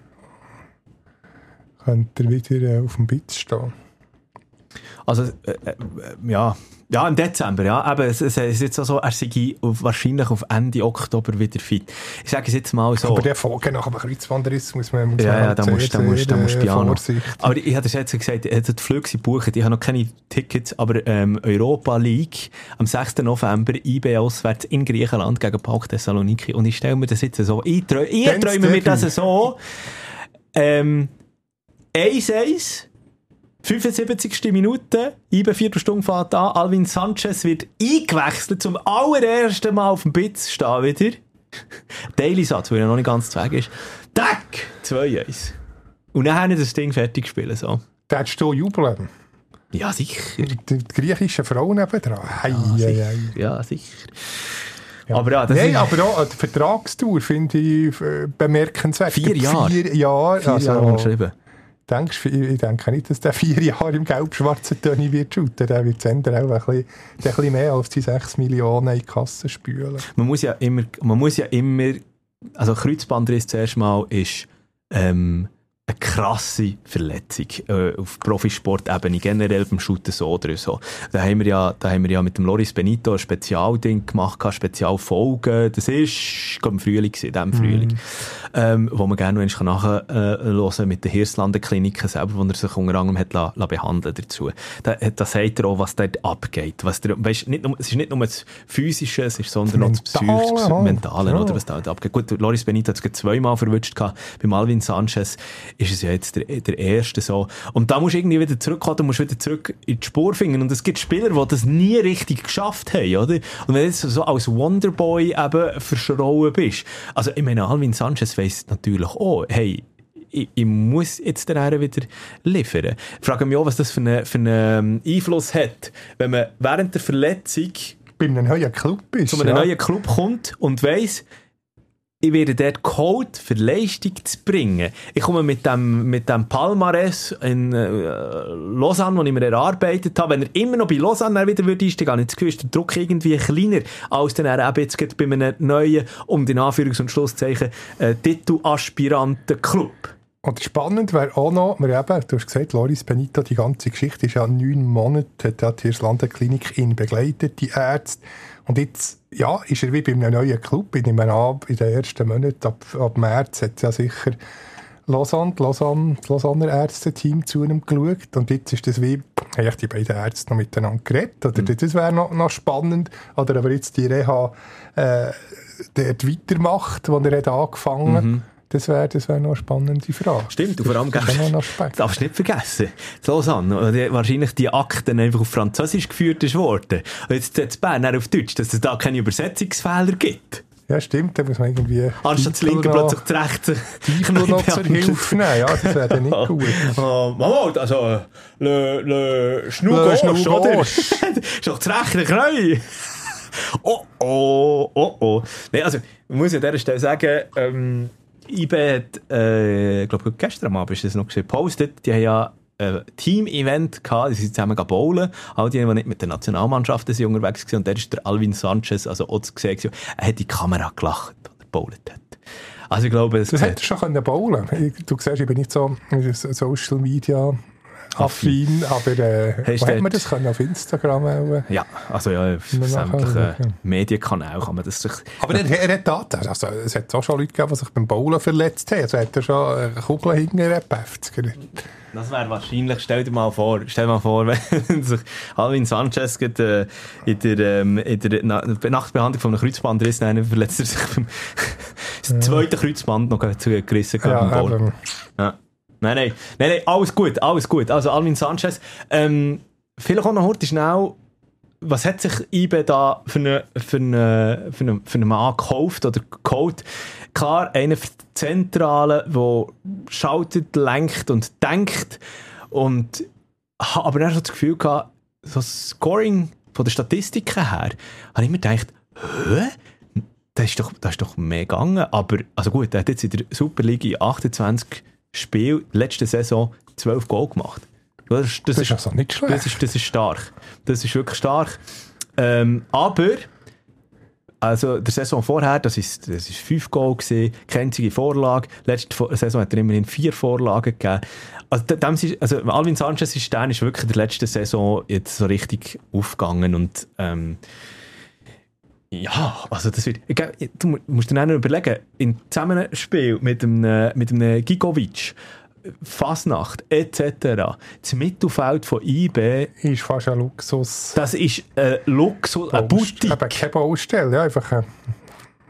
könnte er wieder äh, auf dem Bitz stehen. Also, äh, äh, ja, ja, im Dezember, ja. Eben, es, es ist jetzt auch so, er sei auf, wahrscheinlich auf Ende Oktober wieder fit. Ich sage es jetzt mal so. Aber der Folge nach dem Kreuzbandriss muss man, muss ja, man ja, da musst du musst, musst ja noch. Aber ich, ich hatte jetzt gesagt, ich hatte die Flüge gebucht, ich habe noch keine Tickets, aber ähm, Europa League am sechsten November, I B auswärts in Griechenland gegen PAOK Thessaloniki. Und ich stelle mir das jetzt so, ich, trau, ich träume mir das so, ähm, eins eins fünfundsiebzigste Minute, IBE Viertelstunde fährt an, Alvin Sanchez wird eingewechselt, zum allerersten Mal auf dem Bitz stehen wieder. Daily-Satz, weil er noch nicht ganz zu Weg ist. Tack! zwei eins. Und dann haben wir das Ding fertig gespielt. So. Da hättest du jubeln. Ja, sicher. Die, die griechischen Frauen nebendran. Hei, Ja, hei, sicher. hei. Ja, sicher. Ja. Aber ja, das Nein, ist... aber auch die Vertragstour finde ich äh, bemerkenswert. Vier Jahre. Vier Jahre. Vier also, Jahre unterschrieben. Denkst, ich denke nicht, dass der vier Jahre im gelb-schwarzen Toni wird shooten. Der wird Sender auch ein bisschen, ein bisschen mehr als die sechs Millionen in die Kasse spülen. Man muss ja immer... Man muss ja immer... Also Kreuzbandriss zuerst mal ist... Ähm, eine krasse Verletzung äh, auf Profisportebene, generell beim Shooten so oder so. Da haben wir ja, da haben wir ja mit dem Loris Benito ein Spezialding gemacht, Spezialfolgen. Das ist im Frühling gewesen, in diesem Frühling. Mm. Ähm, wo man gerne noch nachhören kann mit der Hirslanden-Kliniken selber, wo er sich unter anderem hat la, la behandeln dazu. Da, da sagt er auch, was dort abgeht. Was der, weißt, nicht nur, es ist nicht nur das Physische, es ist, sondern auch das Psychische, das Mentale, ja. Oder, was da abgeht. Gut, Loris Benito hat es zweimal verwünscht gehabt. Bei Alvin Sanchez ist es ja jetzt der, der erste so. Und da musst du irgendwie wieder zurückkommen, du musst wieder zurück in die Spur finden. Und es gibt Spieler, die das nie richtig geschafft haben, oder? Und wenn du jetzt so als Wonderboy eben verschrauen bist. Also, ich meine, Alvin Sanchez weiss natürlich auch, hey, ich, ich muss jetzt der wieder liefern. Ich frage mich auch, was das für einen für eine Einfluss hat, wenn man während der Verletzung bei einem neuen Club ist. zu einem ja. neuen Club kommt und weiss, ich werde dort geholt, für Leistung zu bringen. Ich komme mit dem, mit dem Palmares in äh, Lausanne, wo ich mir erarbeitet habe. Wenn er immer noch bei Lausanne wieder würde einsteigen, habe ich das Gefühl, ist der Druck irgendwie kleiner, als dann er eben jetzt bei einem neuen, um den Anführungs- und Schlusszeichen, äh, Titelaspiranten-Club. Und spannend wäre auch noch, wir eben, du hast gesagt, Loris Benito, die ganze Geschichte ist ja neun Monate, hat die Hirslanden-Klinik ihn begleitet, die Ärzte. Und jetzt, ja, ist er wie bei einem neuen Club. Ich nehme an, in den ersten Monaten, ab, ab März, hat ja sicher Lausanne, Lausanne, das Lausanner Ärzte-Team zu ihm geschaut. Und jetzt ist das wie, haben die beiden Ärzte noch miteinander geredet? Oder mhm. das wäre noch, noch spannend. Oder aber jetzt die Reha äh, dort weitermacht, wo er hat angefangen hat. Mhm. Das wäre das wär noch eine spannende Frage. Stimmt, und vor allem das darfst du nicht vergessen. Lausanne, wahrscheinlich die Akten einfach auf Französisch geführt worden. Und jetzt jetzt Bern auf Deutsch, dass es da keine Übersetzungsfehler gibt. Ja, stimmt, da muss man irgendwie... Anstatt das Linke plötzlich das Rechte... Die noch zur Hilfe nehmen, ja, das wäre dann nicht gut. Oh, Mama, also, le, le Schnurgosch, oder? Ist doch das rechte Knäu. Oh, oh, oh, oh. Nee, also, man muss an dieser Stelle sagen, ähm, IBE hat, äh, ich glaube, gestern Abend ist das noch gepostet, die haben ja ein Team-Event gehabt, die sind zusammen bowlen, all die, die nicht mit der Nationalmannschaft sind unterwegs waren, und der ist der Alvin Sanchez, also auch zu sehen, er hat die Kamera gelacht, als er bowlet hat. Also ich glaube, es das hättest du schon bowlen können. Du siehst, ich bin nicht so Social Media affin, aber äh, wo hat man das können? Auf Instagram auch? Ja, also ja, auf sämtlichen ja. Medienkanälen kann man das sich... Aber er, er hat Daten, also es hat auch schon Leute gegeben, die sich beim Bowlen verletzt haben, also hat er schon eine Kugel hinten gepefft. Das wäre wahrscheinlich, stell dir mal vor, stell dir mal vor, wenn sich Alvin Sanchez geht, äh, in der, ähm, in der Na- Nachtbehandlung von einem Kreuzbandriss, dann verletzt er sich beim ja. zweiten Kreuzband noch gerissen ja, beim Bowl. Ja. Nein, nein, nein, nein, alles gut, alles gut. Also Alvin Sanchez, ähm, vielleicht auch noch heute schnell, was hat sich IBE da für einen für eine, für eine, für eine Mann gekauft oder geholt? Klar, einer für die Zentrale, der schaltet, lenkt und denkt. Und habe aber dann schon das Gefühl gehabt, so das Scoring von der Statistiken her, habe ich mir gedacht, hä? Das ist doch, das ist doch mehr gegangen. Aber, also gut, er hat jetzt in der Superliga in achtundzwanzig Spiel letzte Saison zwölf Goal gemacht. Das, das, das ist, ist also nicht schlecht. Das ist, das ist stark. Das ist wirklich stark. Ähm, aber also der Saison vorher, das ist, das ist fünf Goal gewesen, keine einzige Vorlage. Letzte Saison hat er immerhin vier Vorlagen gegeben. Also, dem ist, also Alvin Sanchez ist, der ist wirklich in der letzten Saison jetzt so richtig aufgegangen und ähm, ja, also das wird... Du musst dir dann überlegen, im Zusammenspiel mit einem, mit einem Gigovic, Fasnacht et cetera. Das Mittelfeld von IBE ist fast ein Luxus. Das ist ein Luxus, eine Boutique. Aber keine Baustelle, ja, einfach ein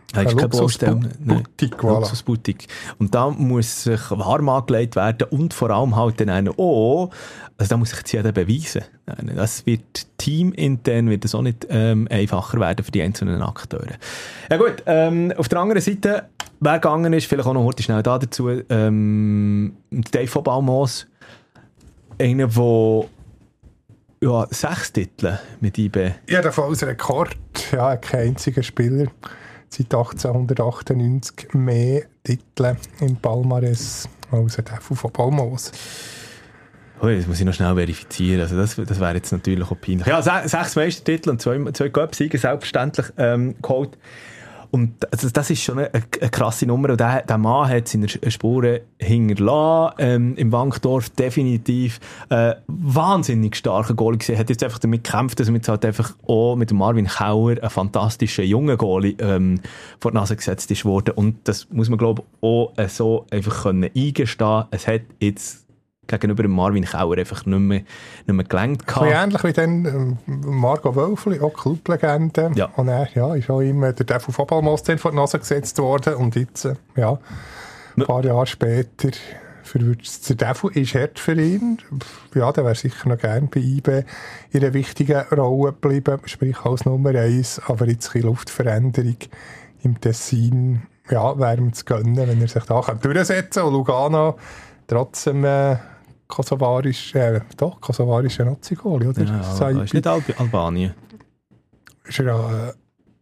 Ja, ist keine Baustelle. Boutique, voilà. Luxusboutique. Und da muss sich warm angelegt werden und vor allem halt dann auch, also da muss sich jetzt jeder beweisen. Das wird teamintern wird das auch nicht ähm, einfacher werden für die einzelnen Akteure. Ja gut, ähm, auf der anderen Seite, wer gegangen ist, vielleicht auch noch heute schnell da dazu, ähm, Dave von Balmos, einer, der ja, sechs Titel mit I B. Ja, davon als Rekord. Ja, kein einziger Spieler seit achtzehnhundertachtundneunzig mehr Titel im Palmares als der von Balmos. Oh, das muss ich noch schnell verifizieren. Also das, das wäre jetzt natürlich auch peinlich. Ja, sechs Meistertitel und zwei, zwei Cup-Siege selbstverständlich ähm, geholt. Und das, das ist schon eine, eine krasse Nummer. Und der, der Mann hat seine Spuren hinterlassen. Ähm, Im Wankdorf definitiv äh, wahnsinnig starker Goalie gesehen. Hat jetzt einfach damit gekämpft, dass er jetzt halt einfach auch mit dem Marvin Kauer, ein fantastischer junger Goalie, ähm, vor die Nase gesetzt ist worden. Und das muss man, glaube ich, auch äh, so einfach können eingestehen. Es hat jetzt gegenüber dem Marvin Kauer einfach nicht mehr, nicht mehr gelangt. Ein ähnlich wie dann ähm, Marco Wölfli, auch Clublegende. Ja. Und er ja, ist auch immer der Devil von Balmos vor die Nase gesetzt worden. Und jetzt, äh, ja, ein paar Jahre später verwünscht es der Devil. Ist hart für ihn. Ja, der wäre sicher noch gerne bei I B in einer wichtigen Rolle geblieben, sprich als Nummer eins. Aber jetzt ein bisschen Luftveränderung im Tessin, ja, wäre ihm zu gönnen, wenn er sich da durchsetzen kann. Und Lugano trotzdem äh, kosovarisch, äh, doch, kosovarischer Nazi-Goalie, oder? Ja, ist nicht Al- Albanien. Ist er äh,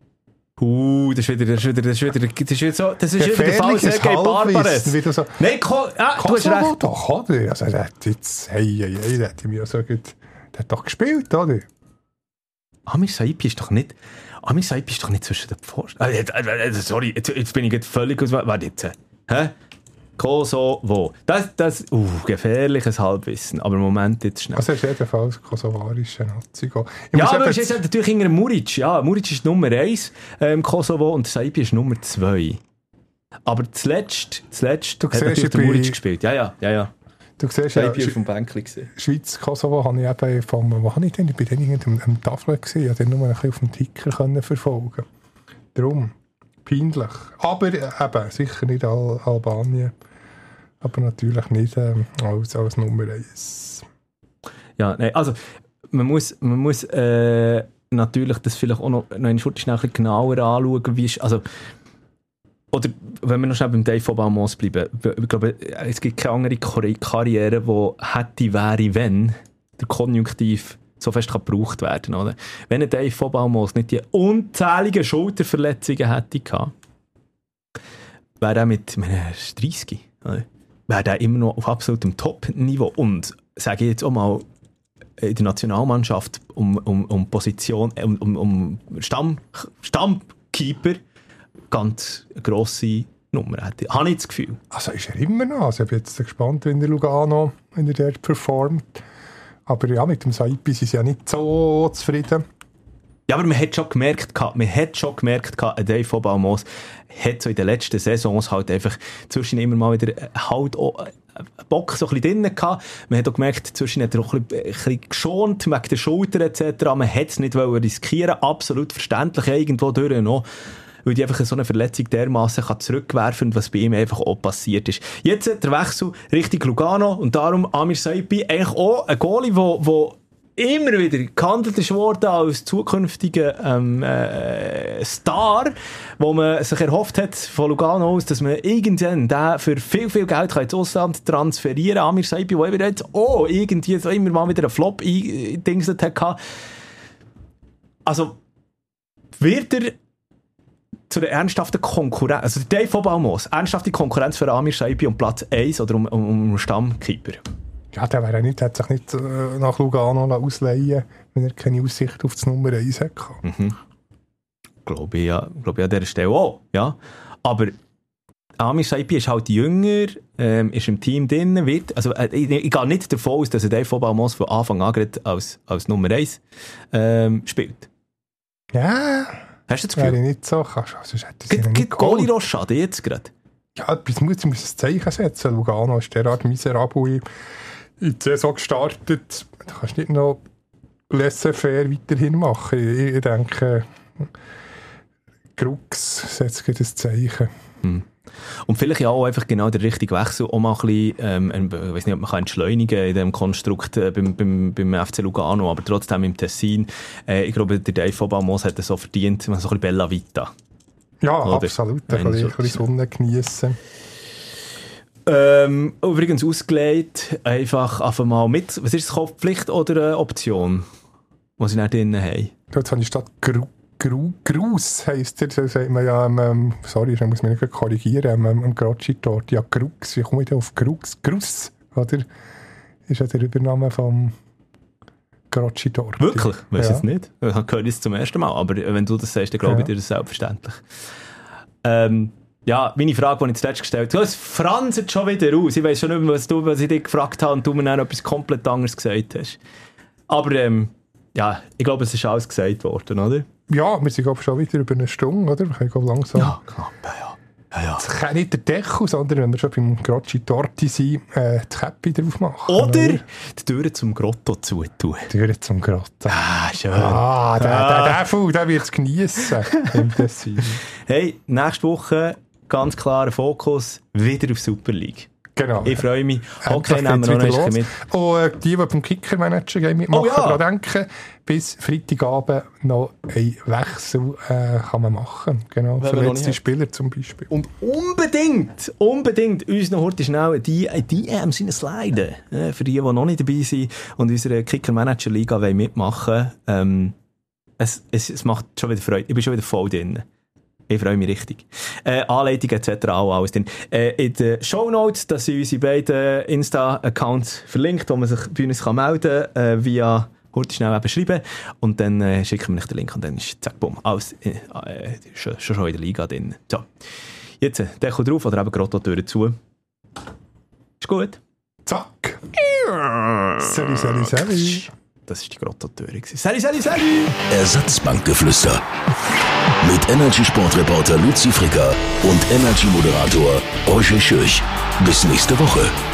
Uh, das ist wieder, das ist wieder, das ist wieder, das ist wieder so, das ist wieder der Fall Sergei Barbares. So, Nein, Ko- ah, du hast recht. Doch, oder? Also, der hat jetzt, hey, hey, hey, der hat mir ja so gut, der hat doch gespielt, oder? Amir Saipi ist doch nicht, Amir Saipi ist doch nicht zwischen den Pfosten. Äh, äh, sorry, jetzt, jetzt bin ich jetzt völlig aus, warte jetzt, hä? Kosovo. Das, das, uh, gefährliches Halbwissen. Aber im Moment jetzt schnell. Also, ist jedenfalls kosovarischer Nazi. Ja, aber es ist jetzt natürlich hinter Muric. Ja, Muric ist Nummer eins im Kosovo und Saipi ist Nummer zwei. Aber zuletzt, zuletzt hat natürlich der Muric gespielt. Ja, ja, ja, ja. Du siehst Saipi ja, ist vom Bänkli gesehen. Schweiz, Kosovo habe ich eben vom, wo habe ich denn? Ich bin dann irgendwo am Tafel gesehen. Ich konnte den nur ein bisschen auf dem Ticker können verfolgen. Darum. Peinlich. Aber eben, sicher nicht Al- Albanien. Aber natürlich nicht ähm, als, als Nummer eins. Ja, nein, also man muss, man muss äh, natürlich das vielleicht auch noch, noch ein bisschen genauer anschauen, wie ist, also oder wenn wir noch schnell beim Dave von Balmos bleiben, ich glaube, es gibt keine andere Karriere, die hätte, wäre, wenn der Konjunktiv so fest kann gebraucht werden, oder? Wenn ein Dave von Balmos nicht die unzähligen Schulterverletzungen hätte gehabt, wäre er mit, ich meine, er ist dreissig, oder? Wäre der immer noch auf absolutem Top-Niveau. Und sage ich jetzt auch mal, in der Nationalmannschaft um, um, um Position, um, um, um Stamm, Stammkeeper ganz grosse Nummer hätte. Habe ich das Gefühl. Also ist er immer noch. Also ich bin jetzt gespannt, wenn der Lugano, wenn er dort performt. Aber ja, mit dem Saipi sind sie ja nicht so zufrieden. Ja, aber man hat schon gemerkt, man hat schon gemerkt, Dave von Balmos hat so in den letzten Saisons halt einfach zwischen immer mal wieder halt auch Bock so ein bisschen drin gehabt. Man hat auch gemerkt, zwischen hat er auch ein bisschen, ein bisschen geschont wegen der Schulter et cetera. Man hat es nicht wollen riskieren, absolut verständlich irgendwo durch noch, weil die einfach so eine Verletzung dermassen kann zurückwerfen, was bei ihm einfach auch passiert ist. Jetzt der Wechsel Richtung Lugano und darum Amir Saipi eigentlich auch ein Goalie, wo, wo immer wieder gehandelt ist worden als zukünftiger ähm, äh, Star, wo man sich erhofft hat von Lugano aus, dass man irgendwann den für viel, viel Geld ins Ausland transferieren kann. Amir Saipi, der jetzt auch irgendwie so immer mal wieder einen Flop eingedingselt hat. Also wird er zu einer ernsthaften Konkurrenz, also der Dave von Balmos, ernsthafte Konkurrenz für Amir Saipi um Platz eins oder um, um, um Stammkeeper? Ja, der wäre nicht, hat sich nicht äh, nach Lugano ausleihen, wenn er keine Aussicht auf das Nummer eins hatte. Mhm. Glaube ich ja, glaube ich an dieser Stelle auch, ja. Aber Amir Saipi ist halt jünger, ähm, ist im Team drin, wird, also äh, ich, ich gehe nicht davon aus, dass er Dave von Balmos von Anfang an als, als Nummer eins ähm, spielt. Ja, hast du das Gefühl? Wäre nicht so, kannst, sonst hätte ich Gibt es Goalie Rochade jetzt gerade? Ja, bis muss ich ein Zeichen setzen. Lugano ist derart miserabel in die Saison gestartet. Da kannst du nicht noch laissez-faire weiterhin machen. Ich, ich denke, Krux setzt ein Zeichen. Hm. Und vielleicht ja auch einfach genau der richtige Wechsel, auch mal ein bisschen, ähm, ich weiss nicht, ob man kann entschleunigen in diesem Konstrukt äh, beim, beim, beim F C Lugano, aber trotzdem im Tessin. Äh, ich glaube, der Dave Obamos hat es so verdient, so ein bisschen Bella Vita. Ja, Oder? absolut. Da kann ich ein bisschen Sonne geniessen. Ähm, übrigens ausgelegt, einfach einfach mal mit, was ist es, Kopfpflicht oder eine Option, die sie nicht drin haben? Dort habe ich statt Gru, Gru, Gruß, heisst der, so sagt man ja, ähm, sorry, ich muss mich nicht korrigieren, am ähm, Grocci-Tort, ja, Grux, wie komme ich da auf Grux? Gruß, oder? Ist ja der Übername vom Grocci-Tort. Wirklich? Weiss ja. jetzt nicht. Ich höre es zum ersten Mal, aber wenn du das sagst, dann glaube ich dir das selbstverständlich. Ähm, Ja, meine Frage, die ich zuletzt gestellt habe, es franzt schon wieder aus. Ich weiss schon nicht mehr, was, du, was ich dich gefragt habe und du mir dann etwas komplett anderes gesagt hast. Aber ähm, ja, ich glaube, es ist alles gesagt worden, oder? Ja, wir sind glaube schon wieder über eine Stunde, oder? Wir können glaube langsam... Ja, knapp, ja. ja, ja. Es kann nicht der Deckel, sondern wenn wir schon beim Grocci Torti sind, äh, die Käppi drauf machen. Oder, oder die Türen zum Grotto zutun. Die Türen zum Grotto. Ah, schön. Ah, der, Ah. der, der Fuhl, der wird es geniessen im Tessin. Hey, nächste Woche ganz klarer Fokus, wieder auf Super League. Genau. Ich freue mich. Endlich Okay, nehmen wir noch geht's wieder ein los. mit. Und äh, die, die beim Kicker-Manager mitmachen, Oh ja. daran denken, bis Freitagabend noch einen Wechsel äh, kann man machen. Genau, Wenn man noch verletzte nicht Spieler zum Beispiel. Und unbedingt, unbedingt uns noch heute schnell die D Ms sliden. Äh, für die, die noch nicht dabei sind und unsere Kicker-Manager-Liga mitmachen wollen. Ähm, es, es, es macht schon wieder Freude. Ich bin schon wieder voll drin. Ich freue mich richtig. Äh, Anleitungen et cetera auch alles drin. Äh, in den Shownotes, da sind unsere beiden Insta-Accounts verlinkt, wo man sich bei uns kann melden kann, äh, via heute schnell eben schreiben und dann äh, schicken wir nicht den Link und dann ist zack, bumm, alles äh, äh, schon, schon in der Liga drin. So, jetzt äh, Deckel drauf oder eben Grotto-Türen zu. Ist gut. Zack! Sali, sali, sali. Das war die Grotto-Türe. Sali, sali, sali! Ersatzbankgeflüster. Mit Energy-Sportreporter Luzi Fricker und Energy-Moderator Roger Schürch. Bis nächste Woche.